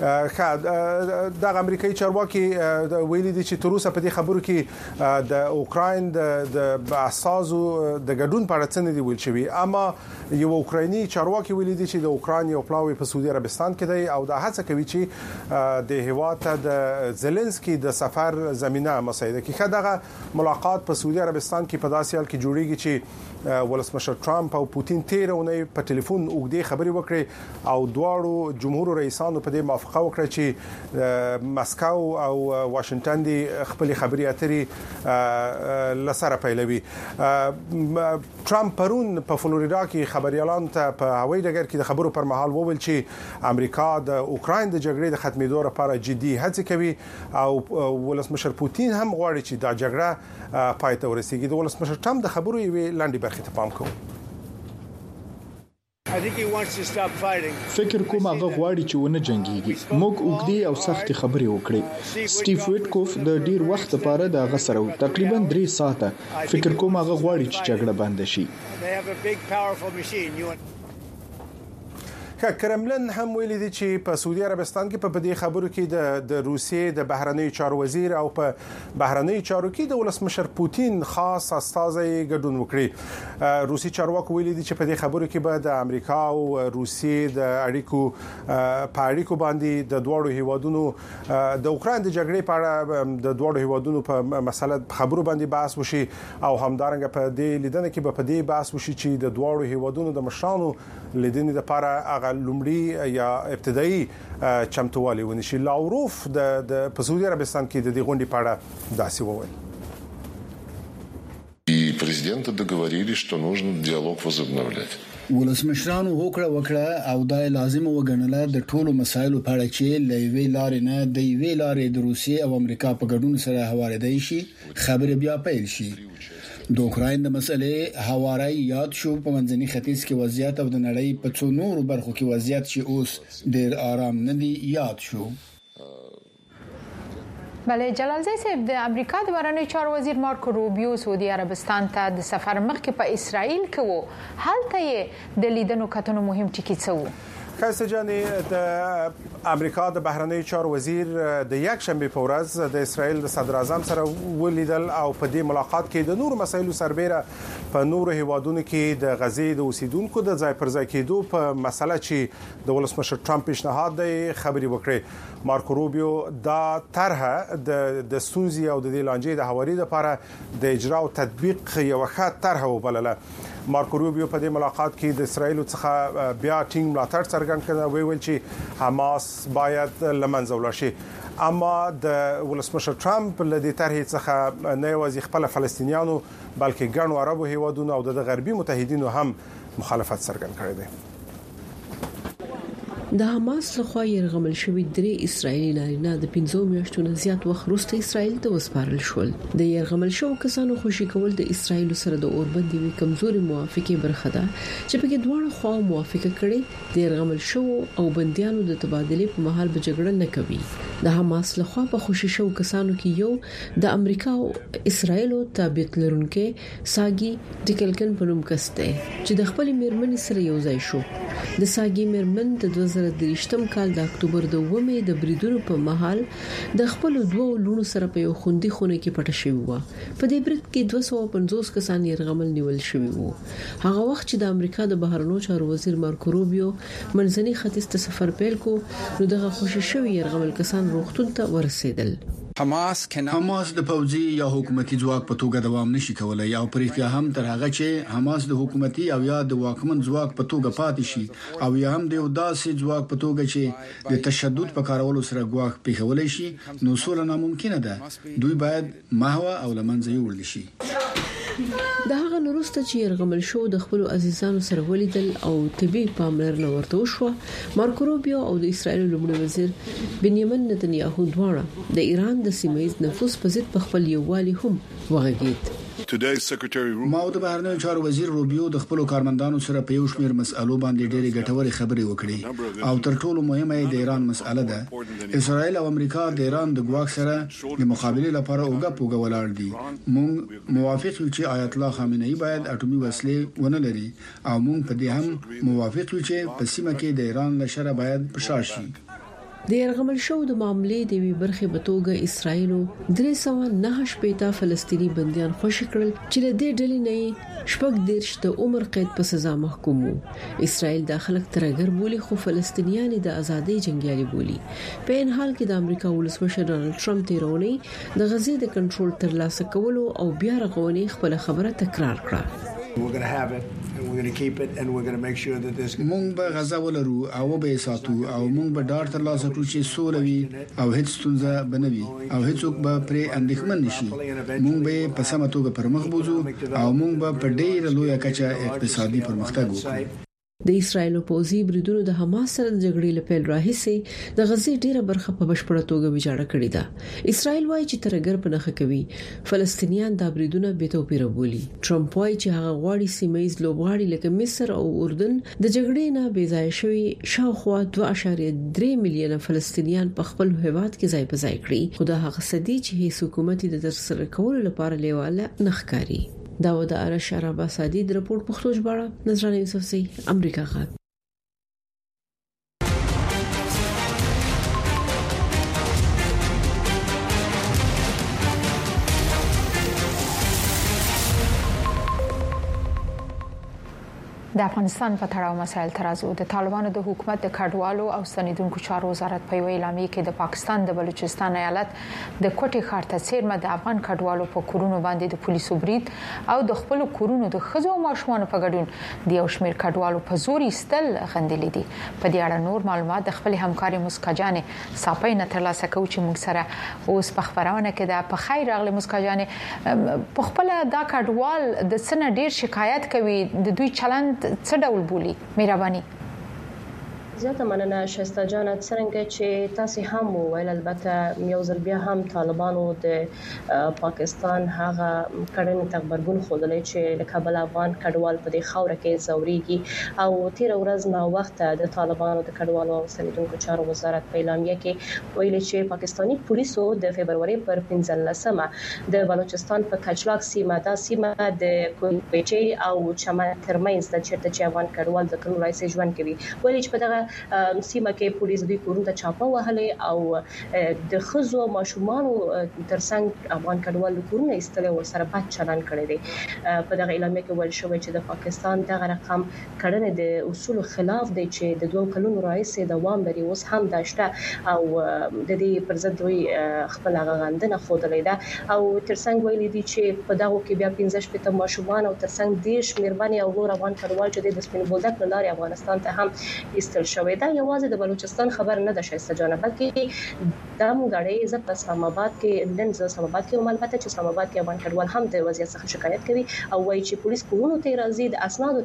د امریکایي چارواکي ویلي دي چې تر اوسه په دې خبرو کې د اوکراین د اساسو د ګډون په اړه څه نه دی ویل شوی، اما یو اوکرایني چارواکي ویلي دي چې د اوکراین یو پلاوی په سعودي عربستان کې دی او دا هڅه کوي چې د هیواد ته د زيلنسکي د سفر زمينه مساعده کړي. دغه ملاقات په سعودي عربستان کې په داسې حال کې جوړیږي چې ولسمشر ټرمپ او پوتین تیرونه په ټلیفون اوږدې خبرې وکړي او دواړو جمهور رئیسانو په دې موافقه وکړه چې مسکو او واشنگټن دي خپل خبري اترې لسره پیلوي. ټرمپ پرون په فلوریدا کې خبريالان ته په هوایي ډګر کې د خبرو پر مهال وویل چې امریکا د اوکراین د جګړې د ختمېدو لپاره جدي هڅې کوي او ولسمشر پوتین هم غواړي چې دا جګړه پای ته ورسیږي. د ولسمشر ټرمپ د خبرو یوې لاندې برخې ته پام کوو. فکر کوم هغه غواړي چې ونه جنگيږي. موږ اوږدې او سخت خبرې وکړې. سټیف وټکوف د ډیر وخت لپاره د هغه سره تقریبا 3 ساعته فکر کوم هغه غواړي چې جګړه بند شي. کرملن هم ویلي دي چې په سعودي عربستان کې په دې خبرو کې د روسیې د بهرنیو چارو وزیر او په بهرنیو چارو کې د ولسمشر پوتین خاص استازی ګډون وکړي. روسي چارواکو ویلي دي چې په دې خبرو کې به د امریکا او روسیې د اړیکو باندې د دوړو هیوادونو د اوکراین د جګړې په اړه د دوړو هیوادونو په مسله خبرو باندې بحث وشي او همدارنګه په دې لیدنه کې به په دې بحث وشي چې د دوړو هیوادونو د مشرانو لیدنې لپاره هغه لومړی یا ابتدایي چمتووالي ونشي. لاوروف د سعودي عربستان کې د دې غونډې په اړه داسې وویل. президенты договорились, что нужно диалог возобновлять. ولسمشرانو هوکړه وکړه او دا لازم وګڼله د ټولو مسایلو په اړه چې لوی لارې نه د یوې لارې د روسیې او امریکا په ګډون سره هوارېدای شي خبرې بیا پیل شي. د اوکراین د مسلې هواري یاد شو په منځني ختیځ کې وضعیت او د نړۍ په څو نورو برخو کې وضعیت چې اوس ډېر آرام نه دی یاد شو. بله جلال صاحب د امریکا د بهرنیو چارو وزیر مارکو روبیو سعودي عربستان ته د سفر مخکې په اسرائیل کې وو. هلته یې د لیدنو کتنو مهم ټکي څه وو؟ خسته جاني د امریکا د بهرنیو چارو وزیر د یک شنبه په ورځ د اسرائیل د صدر اعظم سره ولیدل او په دې ملاقات کې د نورو مسایلو سربېره په نورو هیوادونو کې د غزې د اوسیدونکو د ځای پر ځای کېدو په مسله چې د ولسمشر ټرمپ پیشنهاد دی خبري وکړي. مارکو روبیو دا طرحه د ستونزې او د دې لانجې د حواري لپاره د اجرا او تطبیق یو ښه طرحه وبلله. مارکو روبیو په دې ملاقات کې د اسرائیل څخه بیا ټینګ ملاتړ څرګند کړ، ویل چې حماس باید لمنځه ولاړ شي. اما د ولسمشر ټرمپ له دې طرحې څخه نه یوازې خپل فلسطینیانو بلکې ګڼو عربو هیوادونو او د غربي متحدینو هم مخالفت څرګند کړی دی. د حماس لخوا يرغمل شوی درې اسرایلی نارینه د 15 میاشتو نه زیات وخت وروسته اسرائیل ته وسپارل شول. د يرغمل شو کسانو خوشي کول د اسرائیل سره د اوربندي وی کمزوري موافقه برخه ده چې په کې دواړه خوا موافقه کړي د يرغمل شو او بنديانو د تبادله په محل به جګړه نه کوي. د حماس لخوا په خوشي شو کسانو کې یو د امریکا او اسرائیل تابعیت لرونکي ساګي ډیکلکن په نوم کسته چې د خپل میرمن سره یو ځای شو. د ساګي میرمن د 2023م کال د اکتوبر د 9 د بریدونو په مهال د خپل دوه لونو سره په یو خوندي خونه کې پټه شوی و. په دې برید کې 250 کسان يرغمل نیول شوی وو. هغه وخت چې د امریکا د بهرنیو چارو وزیر مارکو روبیو منځني ختیځ ته سفر پیل کو نو دغه خوشی شوی يرغمل کسان روغتون ته ورسېدل. حماس د پوځي یا حکومتي ځواک په توګه دوام نشي کولای او پرېکړه هم تر هغه چې حماس د حکومتي او یا د واکمن ځواک په توګه پاتې شي او یا هم د یو داسې ځواک په توګه چې د تشدد په کارولو سره ګواښ پیښولای شي نو سوله ناممکنه ده. دوی باید محو او لمنځه یوړل شي. د هغه نورسته چې يرغمل شو د خپل عزیزانو سره ولیدل او طبي پاملرنه ورته وشو. مارکو روبیو او د اسرائیل لومړي وزیر بنیامین نتنیاهو دواړه د ایران د سیمه‌یز نفوذ په ضد په خپل یووالي هم وغږید. ما د بهرنیو چارو وزیر روبیو د خپل کارمندانو سره په یو شمېر مسألو باندې ډېرې ګټورې خبرې وکړې او تر ټولو مهمه د ایران مسأله ده. اسرائیل او امریکا د ایران د ګواښ سره د مقابله لپاره اوګه پوګه ولاړ دي. موږ موافق یو چې آیت الله خامنه‌ای باید اټومي وسلې ونه لري او موږ په دې هم موافق یو چې په سیمه کې د ایران لشره باید پشا شي. د يرغمل شو د معاملې د وی برخه بتوګه اسرائیل 309 فلسطینی بنديان خوشی کړل چې د دې ډلې نه شپږ دیرش د عمر قید په سزا محکوم وو. اسرائیل داخلك ترګر بولی خو فلسطینیان د ازادۍ جنگیالي بولی. په ان حال کې د امریکا ولسمشر ډونالد ټرمپ تیرونی د غزې د کنټرول ترلاسه کولو او بیا رغونې خپل خبره تکرار کړه. مونږ به غزا ولرو او به ساتو او مونږ به ډار ترلاسه کړو چې سوله وي او هیڅ ستونزه بنوي او هیڅوک به پرې اندېښمن نشي. مونږ به په سمه توګه پرمخ بوزو او مونږ به په ډېر لوی کچه اقتصادي پرمختګ وکړو. د اسرائیل پوځي بریدونو د حماس سره د جګړې لپاره راهیسي د غزې ډیره برخه په بشپړه توګه ویجاړه کړې ده. اسرائیل وايي چې ترګر په نخښه کوي فلسطینیان د بریدونو به توپیر بولي. ټرمپ وايي چې هغه غواړي سیمه‌یز لوبغاړي لکه مصر او اردن د جګړې نه بې ځای شوي شاوخوا 2.3 میلیونه فلسطینیان په خپل هیواد کې ځای په ځای کړي. خو دا هغه سدي چې هیڅ حکومت د ترسره کولو لپاره لیواله نخکاری. داود ارش عربا سادی د رپورټ پښتو ژباړه نظرانه یوسفزئی امریکا غږ. د افغانستان په تړاو مسایل ترازو د طالبانو د حکومت د کډوالو او ستنیدونکو چارو وزارت په اعلامیه کې د پاکستان د بلوچستان ایالت د کوټي ښار ته څیرمه د افغان کډوالو په کورونو باندې د پولیسو برید او د خپل کورونو د خزو او ماشومان په ګډون د یو شمېر کډوالو په زور ایستل غندلې دي. په دې اړه نور معلومات د خپل همکاري مسکاجانې صاپۍ نه ترلاسه کوو چې موږ سره اوس په خبرونه کې د په خیر راغلي مسکاجانې په خپل دا کډوال د سن ډیر شکایت کوي د دوی چلند څه ډول بولی. مهرباني زیاته مننه شایسته جان. څنګه چې تاسو هم وویل البته یو ځل بیا هم طالبانو د پاکستان هغه کړنې تخبرګون خوده چې د کابل افغان کډوال په دې خوره کې زوريږي او تیر ورځ ما وخت د طالبانو د کډوالو او ستنیدونکو چارو وزارت په اعلامیه کې ویلي چې پاکستانی پولیسو د فبرवरी پر 15مه د بلوچستان په کچلاک سیمه د کوټي او چمن ترمنځ د چیرته چې افغان کډوال د کلو رئیس ژوند کوي ویلي چې په دغه سیمه کې پولیس دوی کورونو ته چاپه وهلې او د خزو ماشومان ترڅنګ افغان کډوال کورونه ایستل او سره بد چلند کړی دی. په دغه اعلامیه کې ویل شوی چې د پاکستان دغه رقم کړنې د اصول خلاف دی چې د 2 کلونو رئیس دوام لري اوس هم داشته او د دې پر ضد دوی خپل غندنه خوده ده او ترڅنګ ویلي دي چې په دغه کې بیا 15 پته ماشومان او ترڅنګ دیش مهرباني او نور افغان کډوال چې د سپین بولدک لارې افغانستان ته هم ایستل شوی دا یوازې د بلوچستان خبر نه ده شایسته جان بلکې د مغړې ز په اسلام آباد کې لنز اسلام آباد کې معلومات چې اسلام آباد کې افغان کډوال هم د وضعیت څخه شکایت کوي او وایي چې پولیس کورونو ته راځي د اسنادو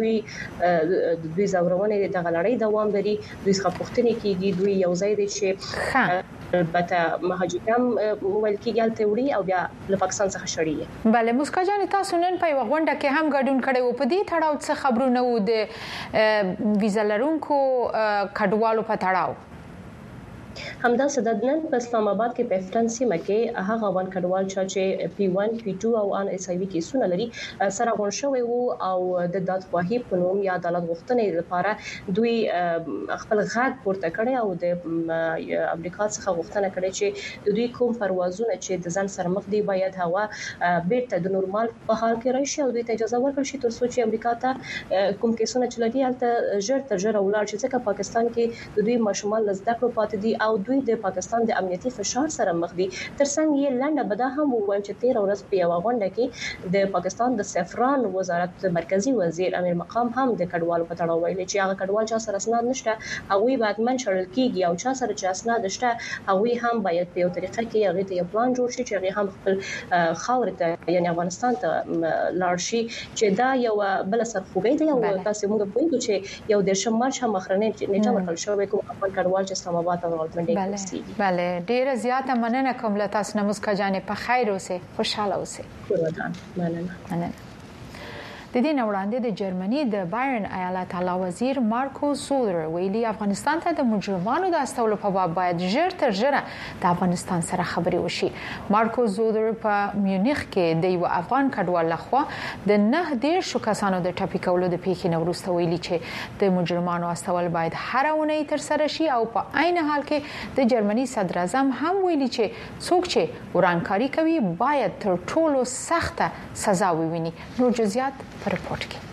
ترڅنګ دوی زورونه د غلړې دوام لري دوی څخه پوښتنه کیږي دوی یو ځای دي چې البته مهاجران ول کېږي تلوري او بیا له پاکستان څخه شړي. بله مسکاجان تاسو نن په وغونډه کې هم ګډون کړي او په دې تړاو څه خبرونه وو د ویزا لرونکو کډوالو په تړاو؟ همدا صددنن په اسلام آباد کې په افغان سیمه کې هغه افغان کډوال چې P1 P2 او ان اس ای وی کیسونه لري سره غون شوی وو او د دادخواهی په نوم یا عدالت غوښتنې لپاره دوی خپل غږ پورته کړي او د امریکا څخه غوښتنه کړي چې د دوی کوم پروازونه چې د ځان سره مخ دي باید هوا بیرته د نورمال په حال کې راشي او دوی ته اجازه ورکړي شي تر څو چې امریکا ته کوم کیسونه چې لري هلته ژر تر ژره ولاړ شي ځکه پاکستان کې د دوی ماشومان لزده کړو پاتې دي او دوی د پاکستان د امنیتي فشار سره مخ دي. ترڅنګ یې لنډه بدا هم وویل چې 13 ورځې په یو غونډه کې د پاکستان د سفران وزارت مرکزی وزیر امیر مقام هم د کډوالو په تړاو ویلي چې هغه کډوال چې سره اسناد نشته هغه باید منشړل کیږي او چې سره چې اسناد نشته هغه هم باید په یو طریقه کې هغه ته یو پلان جوړ شي چې هغه هم خپل خاور ته یعنی افغانستان ته لاړ شي چې دا یو بل سرخوږی دی او تاسو موږ پوهیږو چې یو د شمال مخرنه نیټه ورکړل شوی کوم افغان کډوال چې اسلام آباد ته ورغلي. بله ډیره زیاته مننه کوم له تاسو نه مسکاجانې په خیر اوسئ خوشاله اوسئ. مننه. د دې وړاندې د جرمني د بایرن ایالت اعلی وزیر مارکو زولر ویلي افغانستان ته د مجرمانو د استولو په باب باید ژر تر ژره د افغانستان سره خبرې وشي. مارکو زولر په میونخ کې د یو افغان کډوال لخوا د 9 کسانو د ټاپي کولو د پیښې نه وروسته ویلي چې د مجرمانو استول باید هر اونۍ تر سره شي او په عین حال کې د جرمني صدر اعظم هم ویلي چې څوک چې ورانکاري کوي باید تر ټولو سخته سزا وویني. نور جزئیات پر رپورت کې.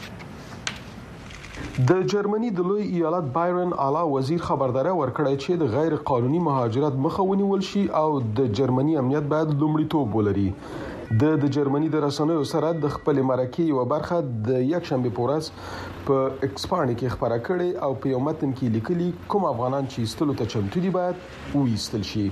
د جرمني د لوی ایالت بایرن اعلی وزیر خبرداري ورکړه چې د غیر قانوني مهاجرت مخه ونیول شي او د جرمني امنیت باید لومړیتوب ولري. د جرمني د رسنیو سره د خپل مرکه یو برخه د یک شنبه پورز په ایکسپانډ کې خبره کړې او په یو متن کې لیکلي کوم افغانان چې استلو ته چمتو دي باید وایستل شي.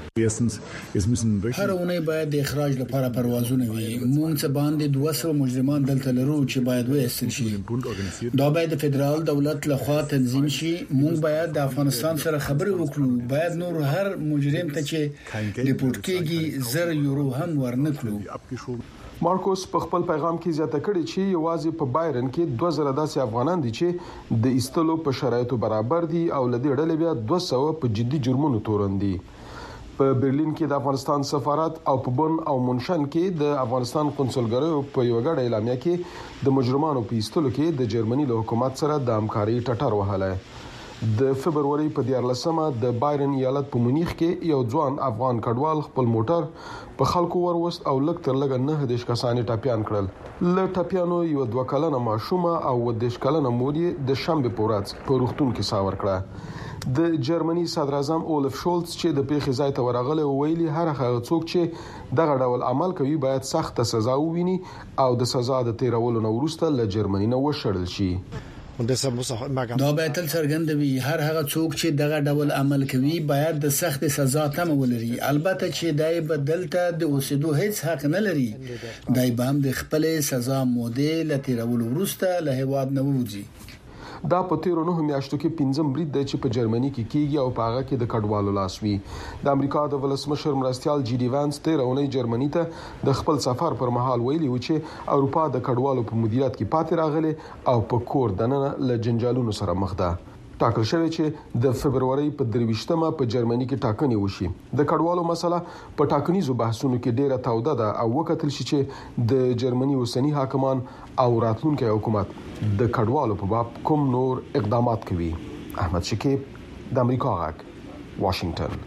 هر اونۍ باید د اخراج لپاره پروازونه وي. موږ څه باندې 200 مجرمان دلته لرو چې باید وایستل شي. دا باید د فدرال دولت لخوا تنظیم شي. موږ باید د افغانستان سره خبرې وکړو. باید نور هر مجرم ته چې ریپورت کیږي 0 یورو هم ورنکړو. مارکوس په خپل پیغام کې زیاته کړې چې یوازې په بایرن کې 2000 داسې افغانان دي چې د ایستلو په شرایطو برابر دي او لدې ډلې بیا 200 په جدي جرمونو تورن دي. په برلین کې د افغانستان سفارت او په بون او منشن کې د افغانستان قونسلګریو په یو غړ اعلامیه کې د مجرمانو په ایستلو کې د جرمني له حکومت سره د همکاري ټټر وهله. د فبرवरी په 14مه د بایرن ایالت په مونیخ کې یو ځوان افغان کډوال خپل موټر په خلکو وروست او لږ تر لږه 9 کسانې ټاپیان کړل ل ټاپیانو یو 2 کلنه ماشومه او 10 کلنه مور د شنبه په ورځ په روغتون کې ساور کړه د جرمني صدر اعظم اولف شولز چې د پیښې ځای ته ورغله ویلي هر هغه څوک چې دغه ډول عمل کوي باید سخت سزا وویني او د سزا د تیرولو نه وروسته له جرمني نه وشړل شي دا به تل څرګند وي هر هغه څوک چې دغه ډول عمل کوي باید د سخت سزا تمه ولري البته چې دای بدلته د اوسېدو هیڅ حق نه لري دای به هم د خپل سزا موده لته رول ورسته له هواد نه وځي دا په 13 میاشتو کې 15 برید د چې په جرمني کې کیږي او په هغه کې د کډوالو لاسوي د امریکا د ولسمشر مرستيال جی ډي وانس 13 جرمني ته د خپل سفر پر مهال ویلي و چې اروپا د کډوالو په مدیریت کې پاتې راغله او په کور دننه له جنجالونو سره مخ ده ټاکل شوی چې د فبرवरी په 23مه په جرمني کې ټاکنې وشي د کډوالو مسله په ټاکنیزو بحثونو کې ډیره توده ده او وکتل شي چې د جرمني اوسنی حاکمان او راتلونکي حکومت د کډوالو په باب کوم نور اقدامات کوي احمد شکیب د امریکا غږ واشنگټن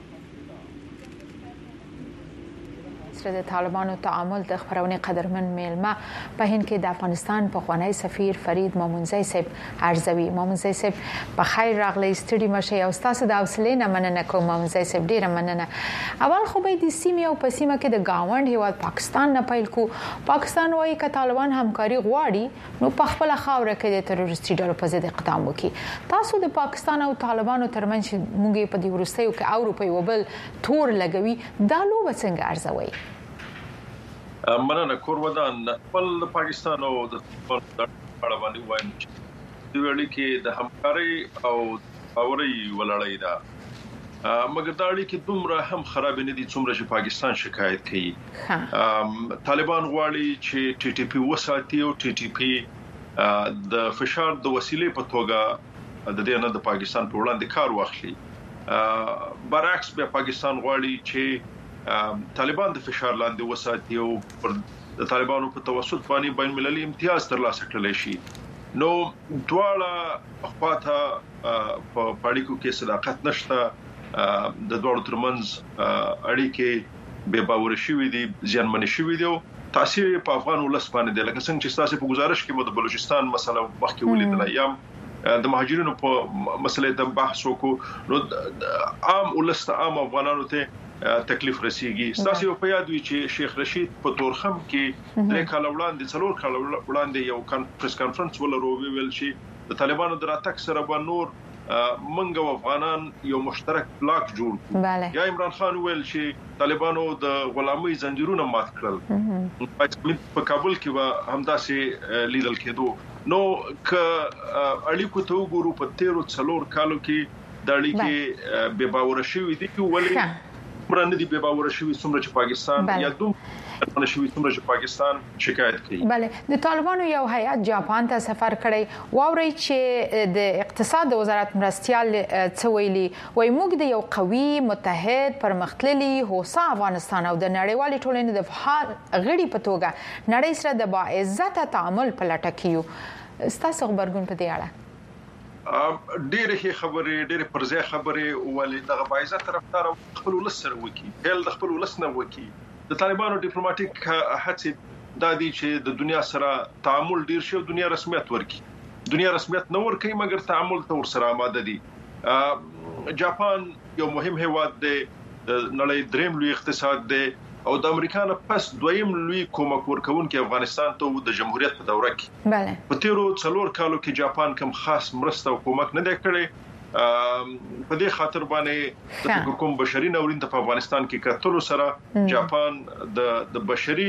د طالبانو تعامل د خبرونه قدرمن میلمه په هند کې د افغانستان په خوانی سفیر فرید مامونزی صاحب ارزوي مامونزی صاحب په خیر راغلی ستړي مشه او تاسو د حوصله نه مننه کوم مامونزی صاحب ډیره مننه اول خو به د سیمه او په سیمه کې د گاوند هیواد پاکستان نه پیل کو پاکستان وايي ک طالبان همکاري غواړي نو په خپل خاوره کې د تروریستي ډلو په ضد اقدام وکړي تاسو د پاکستان او طالبانو ترمنځ موږ په دې ورستیو کې اروپا یو بل تور لګوي دا لو څنګه ارزوي مننه کور ودان خپل پاکستان او د اړه باندې وایم چې د ویلي کې د همکاري او باوري ولړۍ ده مګر دا اړیکې دومره هم خراب نه دي څومره چې پاکستان شکایت کوي طالبان غواړي چې ټي ټي پی وساتي او ټي ټي پی د فشار د وسیلې په توګه د دې نه د پاکستان په وړاندې کار واخلي برعکس به پاکستان غواړي چې طالبان د فشار لاندې وساتي او پر د طالبانو په توسط باندې بین المللي امتیاز ترلاسه کړل شي نو دواړه خواته په پاړیکو کې صداقت نشته د دوړو ترمنځ اړیکې بے باور شوې دي ځانمن شوې دي تاثیر په افغان ولس باندې د لکه څنګه چې تاسو په گزارش کې مو د بلوچستان مسله مخکې ولیدل یم د مهاجرینو په مسله د بحث وکړو نو عام ولس عام افغانانو ته تکلیف رسیږي تاسو په یاد وی چې شیخ رشید په تورخم کې د کال وړاندې څلور کال وړاندې یو پریس کانفرنس ولرو ویل شي د طالبانو دراتک سره به نور منګو افغانان یو مشترک بلاک جوړ کړي یا عمران خان ویل چې طالبانو د غلامۍ زنجیرونه مات کړل په کابل کې به همداسې لیدل کېدو نو ک اړیکو ته وګورو په 13 کالو کې د اړیکې بے باور شوې دي ولې مرنه دي به باور شوی څومره چې پاکستان یا دوم شوی څومره چې پاکستان شکایت کوي بله د طالبانو یو هیئت جاپان ته سفر کړی واوري چې د اقتصاد وزارت مرستيال څویلي وای موږ د یو قوي متحد پرمختللي هوسا افغانستان او د نړیوالې ټولنې د فعال غړي په توګه نړۍ سره د باعزت تعامل په لټه کیو ستاسو خبرګون په دې اړه ډېرې خبرې ډېرې پرځای خبرې ولې دغه بایزه طرفدار خپل ولس سره وکی هل د خپل ولس نه وکی د طالبانو ډیپلوماټیک هڅې د دې چې د دنیا سره تعامل ډیر شي دنیا رسمیت ورکی دنیا رسمیت نه ورکی مګر تعامل ته ور سره آماده دي جاپان یو مهم هیواد دی نړۍ دریم لوی اقتصاد دی او د امریکا نه پس دویم لوی کومک ورکونکي افغانستان ته د جمهوریت په دوره کې bale په 13 کالو کې جاپان کوم خاص مرسته او کومک نه دی کړی په دې خاطر باندې د کوم بشري ناورین په افغانستان کې کتلو سره جاپان د بشري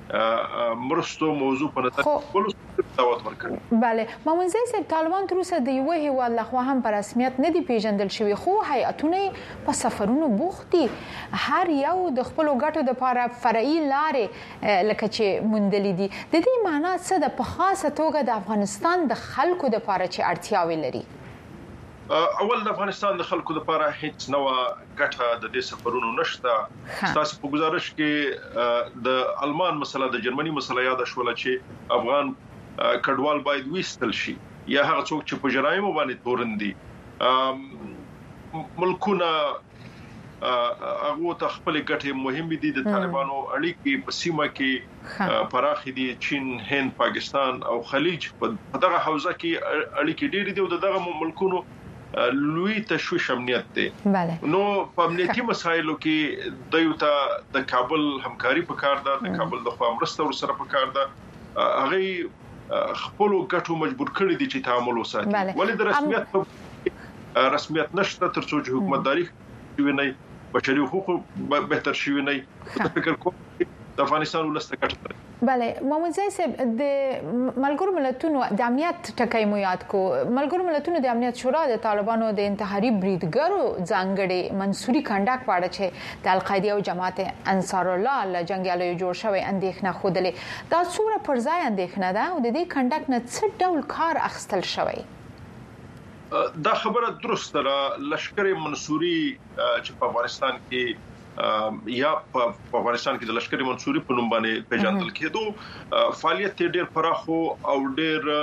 مرستو موضوع په نظر کې دعوت ورکړي bale مامونزی صاحب طالبان تر اوسه د یو هیواد لخوا هم په رسمیت نه دی پیژندل شوی خو هیئتونه په سفرونو بوختي هر یو د خپل ګټو د لپاره فرعي لارې لکه چې مندلې دي د دې معنی څه د په خاصه توګه د افغانستان د خلکو د لپاره چې اړتیاوي لري اول د افغانستان د خلکو لپاره هیڅ نو ګټه د دې سفرونو نشته تاسو په گزارش کې د المان مسله د جرمني مسله یاد شول چې افغان کډوال باید وستل شي یا هغه څوک چې په جرایم باندې تورندي ملکونه هغه ته خپل ګټې مهمه دي. د طالبانو اړیکې په سیمه کې پراخ دي. چین، هند، پاکستان او خلیج په دغه حوزه کې اړیکې ډېرې دي او دغه ملکونو لوی تشویش امنیت دی. نو په امنیتي مسایلو کې د یو ته د کابل همکاري پکار ده، د کابل د خوا مرسته ورسره پکار ده. هغه خپل ګټو مجبور کړی دي چې تعامل وساتي. ولې د رسمیت نشته ترڅو چې حکومتداري ویني، بشري حقوق بهتر شي ویني. فکر کوم د افغانستان ولسته کټ. بله محمود زئی صاحب د ملګرو ملتونو د امنیت ټکای مو یاد کو. ملګرو ملتونو د امنیت شورا د طالبانو د انتحاري بریدګرو ځانګړي منصوري کنډاک پاړه چې د القاعده او جماعت انصار الله له جنگیالو جوړ شوی اندېښنه خودلې. دا څوره پر ځای اندېښنه ده او د دې کنډاک نه څه ډول کار اخستل شوی؟ دا خبره درسته ده. لشکر منصوري چې په افغانستان کې یا په افغانستان کې د لشکر منصوري په نوم باندې پیژندل کېدو فعالیت ډېر پراخ او ډېر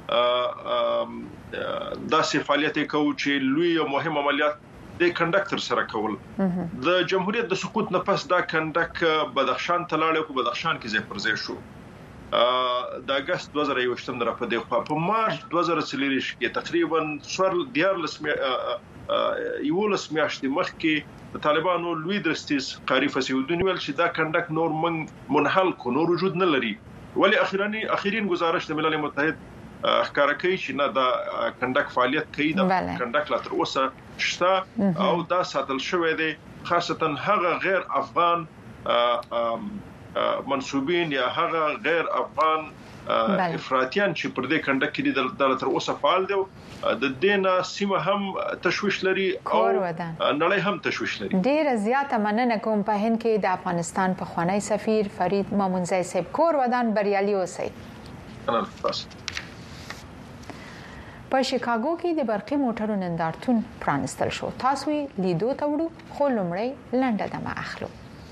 داسې فعالیت کوي چې لوی او مهم عملیات د کنډکټر سره کول. د جمهوریت د سقوط نه پس دا کنډک بدخشان ته لاړ او بدخشان کې ځای پر ځای شو. د اگست 2021 نه په دغه په مارچ 2023 کې تقریبا 14 میاشتې مخکې د طالبانو لوی درستیز قاری فسیودون ویل چې دا کنډک نور منحل کو نور وجود نه لري. ولی اخیرین گزارش د ملل متحد ښکارا کوي چې نه دا کنډک فعالیت کوي. دا کنډک لا تر اوسه شته او دا ساتل شوی دی. خاصتا هغه غیر افغان منسوبین یا هغه غیر افغان افراطیان چې پر دې کنډک کې د تر اوسه فعال دي. د دینه سیمه هم تشويش لري او نړۍ هم تشويش لري. ډیره زیاته مننه کوم په هند کې د افغانستان په خوانی سفیر فرید مامونزی صاحب. کور ودان بریالي اوسئ. په شیکاګو کې د برقي موټرو نندارتون پرانستل شو. تاسو یې لیدو ته وړو خو لومړی لنډه دمه اخلو.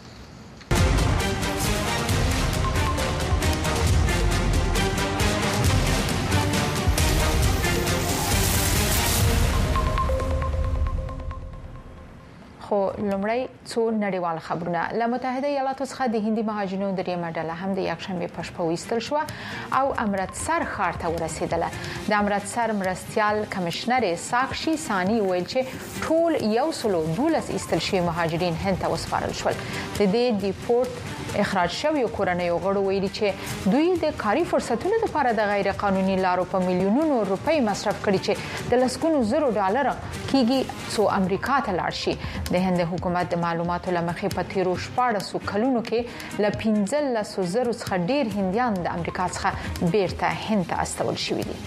خو لومړی څو نړیوال خبرونه. له متحده ایالاتو څخه د هندي مهاجرینو دریمه ډله هم د یکشنبه په شپه وایستل شو او امرتسر ښار ته ورسېدله. د امرتسر مرستيال کمشنر ساکشي ثاني ویل چې ټول 112 ایستل شوي مهاجرین هند ته وسپارل شول. د دې ډیپورت اخراج شوی کورنیو غړو ویلي چې دوی د کاري فرصتونو لپاره د غیر قانوني لارو په میلیونونو روپۍ مصرف کړي چې د لسګونو زرو ډالر کېږي څو امریکا ته لاړ شي. د هند حکومت د معلوماتو لمخې په تیرو 14 کلونو کې ل 15 زرو څخه ډیر هندیان د امریکا څخه بیرته هند ته استول شوي دي.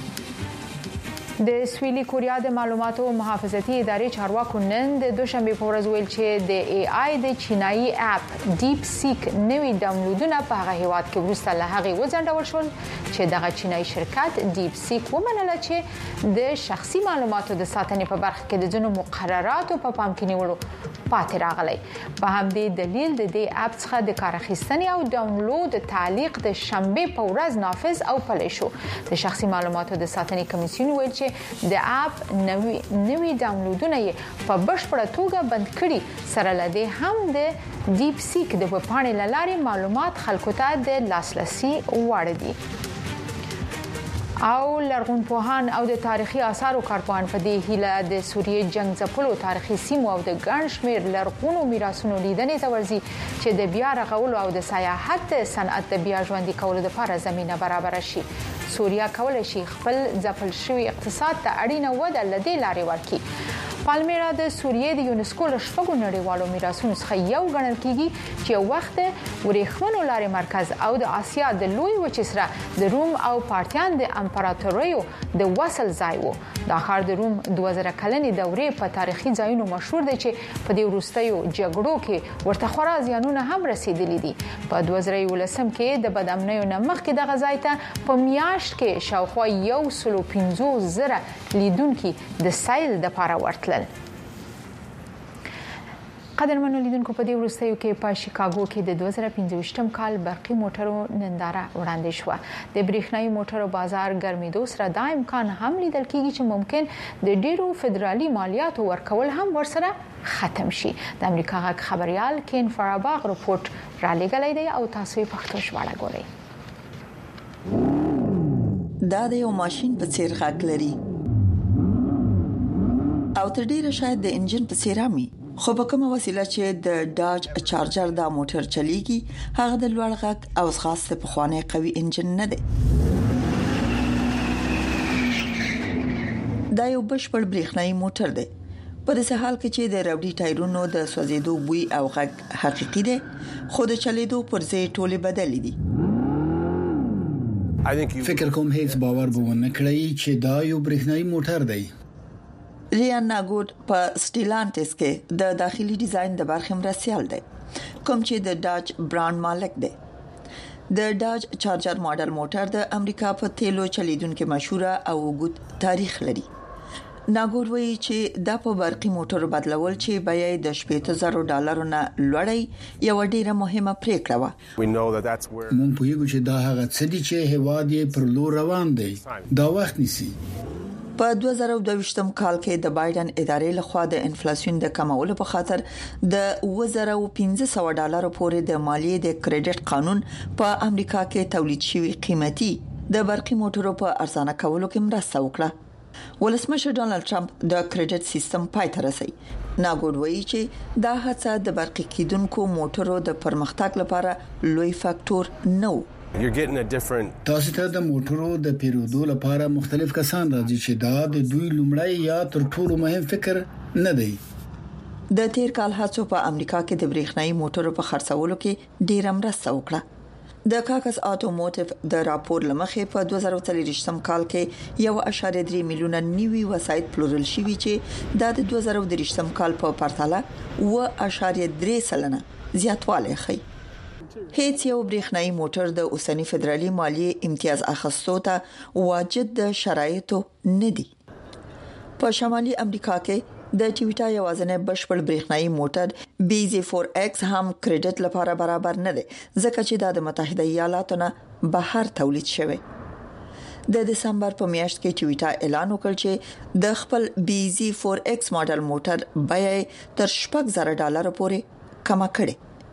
د سویلي کوریا د معلوماتو محافظتي ادارې چارواکو نن د دوشنبه په ورځ ویل چې د ای آی د چینایي اپ ډیپ سیک نوې ډاونلودونه په هغه هیواد کې ورسته له هغه وځنډول شول چې دغه چینایي شرکت ډیپ سیک ومنله چې د شخصي معلوماتو د ساتنې په برخه کې د ځینو مقرراتو په پام کې نیولو پاتې راغلی. په همدې دلیل د دې اپ څخه د کار اخیستنې او ډاونلود تعلیق د شنبه په ورځ نافذ او پلی شو. د شخصي معلوماتو د ساتنې کمیسیون ویل چې د اپ نوې ډاونلودونه په بشپړه توګه بند کړي. سره لدی هم د ډیپ سیک د وپاڼې لارې معلومات خلکو ته د لاسرسي وړ دي. او لرغونپوهان او د تاریخي آثارو کارپوهان په دې هیله د سوریې جنگ ځپلو تاریخي سیمو او د ګڼ شمېر لرغونو میراثونو لیدنې ته ورځي چې د بیا رغولو او د سیاحت صنعت د بیا ژوندي کولو لپاره زمينه برابر شي. سوریا کولای شي خپل ځپل شوی اقتصاد ته اړینه وده لدې لارې ورکړي. پالمیرا د سوریې د یونسکو له شپږو نړیوالو میراثونو څخه یو ګڼل کیږي چې یو وخت ورېښمینو لارې مرکز او د آسیا د لوی وچې سره د روم او پارتیان د امپراتوریو د وصل ځای وو. دا ښار د روم 2000 کلنې دورې په تاریخي ځایونو مشهور دی چې په دې وروستیو جګړو کې ورته خورا زیانونه هم رسیدلي دي. په 2011 کې د بدامنیو نه مخکې دغه ځای ته په میاشت کې شاوخوا 150,000 لیدونکي د سیل لپاره ورتلل. قدرمنو لیدونکو په دې وروستیو کې په شیکاګو کې د 2025 کال برقي موټرو ننداره وړاندې شوه. د برېښنايي موټرو بازار ګرمېدو سره دا امکان هم لیدل کېږي چې ممکن د ډېرو فدرالي مالیاتو ورکول هم ورسره ختم شي. د امریکا غږ خبريال کین فراباغ رپورټ را لېږلی دی او تاسو یې پښتو ژباړه ګورئ. دا د یو ماشين په څیر غږ لري او تر ډیره شاید د انجن په څیر امي، خو په کومه وسیله چې د ډاج چارجر دا موټر چلیږي هغه د لوړ غږ او ځغاسته په خوانې قوي انجن نه دی. دا یو بشپړ برېښنايي موټر دی په داسې حال کې چې د ربړي ټایرونو د سوځېدو بوی او غږ حقيقي دی، خو د چلیدو پر ځای ټوله بدل دي. فکر کوم هیڅ باور به ونه کړی چې دا یو برېښنايي موټر دی. ریان ناګوډ په سټیلانټس کې د داخلي ډیزاین د برخې مرسیال دی، کوم چې د ډاج برانډ مالک دی. د ډاج چارجر ماډل موټر د امریکا په تیلو چلیدونکو مشهوره او وګړي تاریخ لري. ناګوډ وایي چې دا په برقي موټرو بدلول چې بیه د $80,000 نه لوړی یو ډیره مهمه پریکړه و. مونږ پوهیږو چې دا هغه څه دي چې هواد یې پر لور روان دی. دا وخت نیسي. په 2022 کال کې د بایدن ادارې لخوا د انفلیسیون د کمولو په خاطر د $1500 پورې د مالیې د کریډټ قانون په امریکا کې تولید شوی قیمتي د برقي موټرو په ارزانه کولو کې مرسته وکړه. ولسمشر ډونالد ټرمپ د کریډټ سیستم پای ته رسوي. ناګوډ وایي چې دا هڅه د برقي کیدونکو موټرو د پرمختګ لپاره لوی فاکټور نه و. تاسو ته د موټرو د پیرودو لپاره مختلف کسان راځي چې دا د دوی لومړی یا تر ټولو مهم فکر نه دی. د تیر کال هڅو په امریکا کې د برېښنايي موټرو په خرڅولو کې ډېر مرسته وکړه. د کاکس اتوموټیو د راپور لمخې په 2023 کال کې 1.3 میلیون نوي وسایط پلورل شوي چې د 2023 کال په پرتله 1.3% زیاتوالی ښيي. هیڅ یو برېښنايي موټر د اوسنی فدرالي مالیې امتیاز اخیستو ته واجد شرایطو نه دي. په شمالي امریکا کې د ټویوټا یوازینی بشپړ برېښنايي موټر BZ4X هم کریډټ لپاره برابر نه دی، ځکه چې د متحده ایالاتو نه بهر تولید شوی. د دسمبر په میاشت کې ټویوټا اعلان وکړ چې د خپل BZ4X ماډل موټر بیه تر $6,000 پورې کم کړي.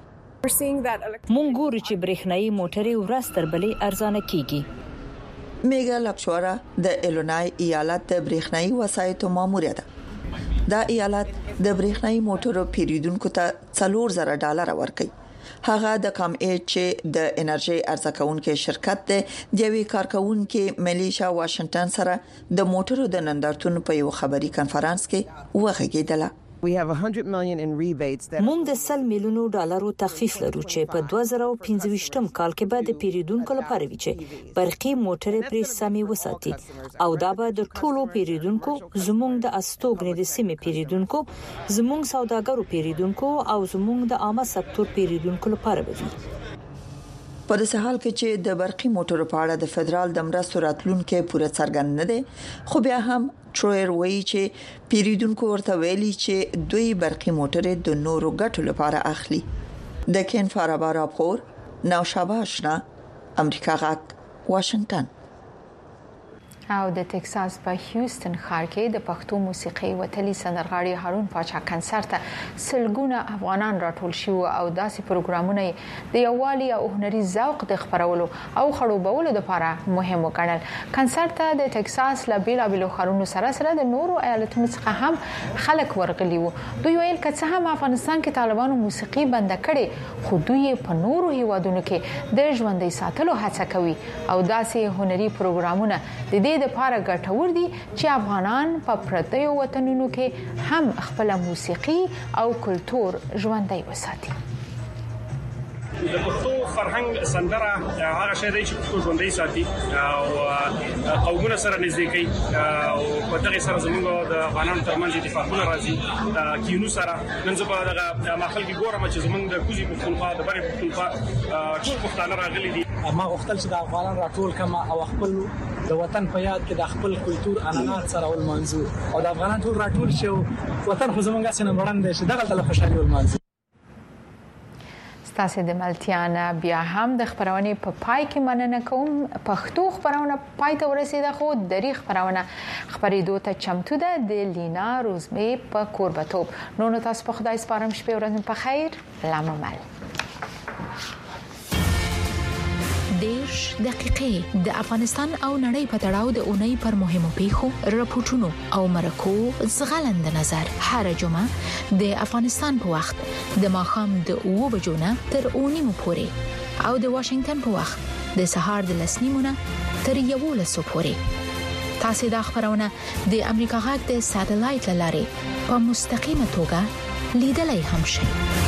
مونږ ګورو چې برېښنايي موټرې ورځ تر بلې ارزانه کیږي. میګا لکشورا د ایلونای ایالت د برېښنايي وسایطو ماموریه ده. دا ایالت د برېښنايي موټرو پیریدونکو ته $4,000 ورکړي. هغه د کام ایچ د انرژي ارزکونکو شرکت د دیوی کارکونکو ملیشا واشنگټن سره د موټرو د نندارتون په یو خبري کانفرنس کې وغږیدله. مونږ د $100 میلیون تخفیف لرو چې په 2025 کال کې به د پیریدونکو لپاره وي چې برقي موټرې پرې سمې وساتي او دا به د ټولو پیریدونکو، زموږ د استوګنې د سیمې پیریدونکو، زموږ سوداګرو پیریدونکو او زموږ د عامه سکتور پیریدونکو لپاره وي. په داسې حال کې چې د برقي موټرو په اړه د فدرال د مرستو راتلونکو پوره څرګند نه دي، خو بیا هم ټرویر وایي چې پیریدونکو ورته ویلي چې دوی برقي موټرې د نورو ګټو لپاره اخلي. د کین فارابا راپور، نوشابه آشنا، امریکا غږ، واشنگټن. او د ټکساس په هیوستن ښار کې د پښتو موسیقي وتلي سندرغاړي هارون پاچا کنسرت سلګونه افغانان راټول شو او داسې پروګرامونه د یووالي او هنري ذوق د خبرولو او خړوبولو لپاره مهم وګڼل. کنسرت د ټکساس له بیلابیلو ښارونو سره د نورو ایالتونو څخه هم خلک ورغلي وو. دوی ویل چې هم افغانستان کې طالبانو موسیقي بند کړي، خو دوی په نورو هیوادونو کې د ژوندۍ ساتلو هڅه کوي او داسې هنري پروګرامونه د دې د لپاره ګټور دي چې افغانان په پردیو وطنونو کې هم خپل موسیقي او کلتور ژوندۍ وساتي. د پښتو فرهنګ سندره هغه شی دی چې پښتو ژوندۍ ساتي او قومونه سره نږدې کوي او په دغه سره زموږ د افغانانو ترمنځ اتفاقونه راځي. کینو سره نن زبا دغه ماخل کې ګورم چې زموږ د کوزي پښتونخوا د بری پښتونخوا ټول پښتانه راغلي دي ما غوښتل چې د افغانان راټول کما او خپل د وطن په یاد کې د خپل کلچر عنعنات سره ول منځو او د افغانان ټول راټول شو وطن خو زمونږه سینه وړاندې شي دغه د خوشحالي ول منځو. تاسو د ملتیانا بیا هم د خبرونه په پای کې مننه کوم. پښتو خبرونه پای ته ورسیده خو دری خبرونه خبرېدو ته چمتو ده د لینا روزمې په کوربتوب. نو تاسو په خدای سپارم شپه ورځ په خیر. لامل دیش دقیقې د افغانستان او نړۍ په تړاو د اونۍ پر مهمو پیښو راپورټونو او مرکو زغلند نظر هر جمعه د افغانستان په وخت د ماښام د 9 بجو نه تر 9 پورې او د واشنگټن په وخت د سهار د 10 نیمو نه تر 11 پورې. تاسو د خبرونه د امریکا غږ د ساتلایت لارې په مستقیمه توګه لیدلای هم شئ.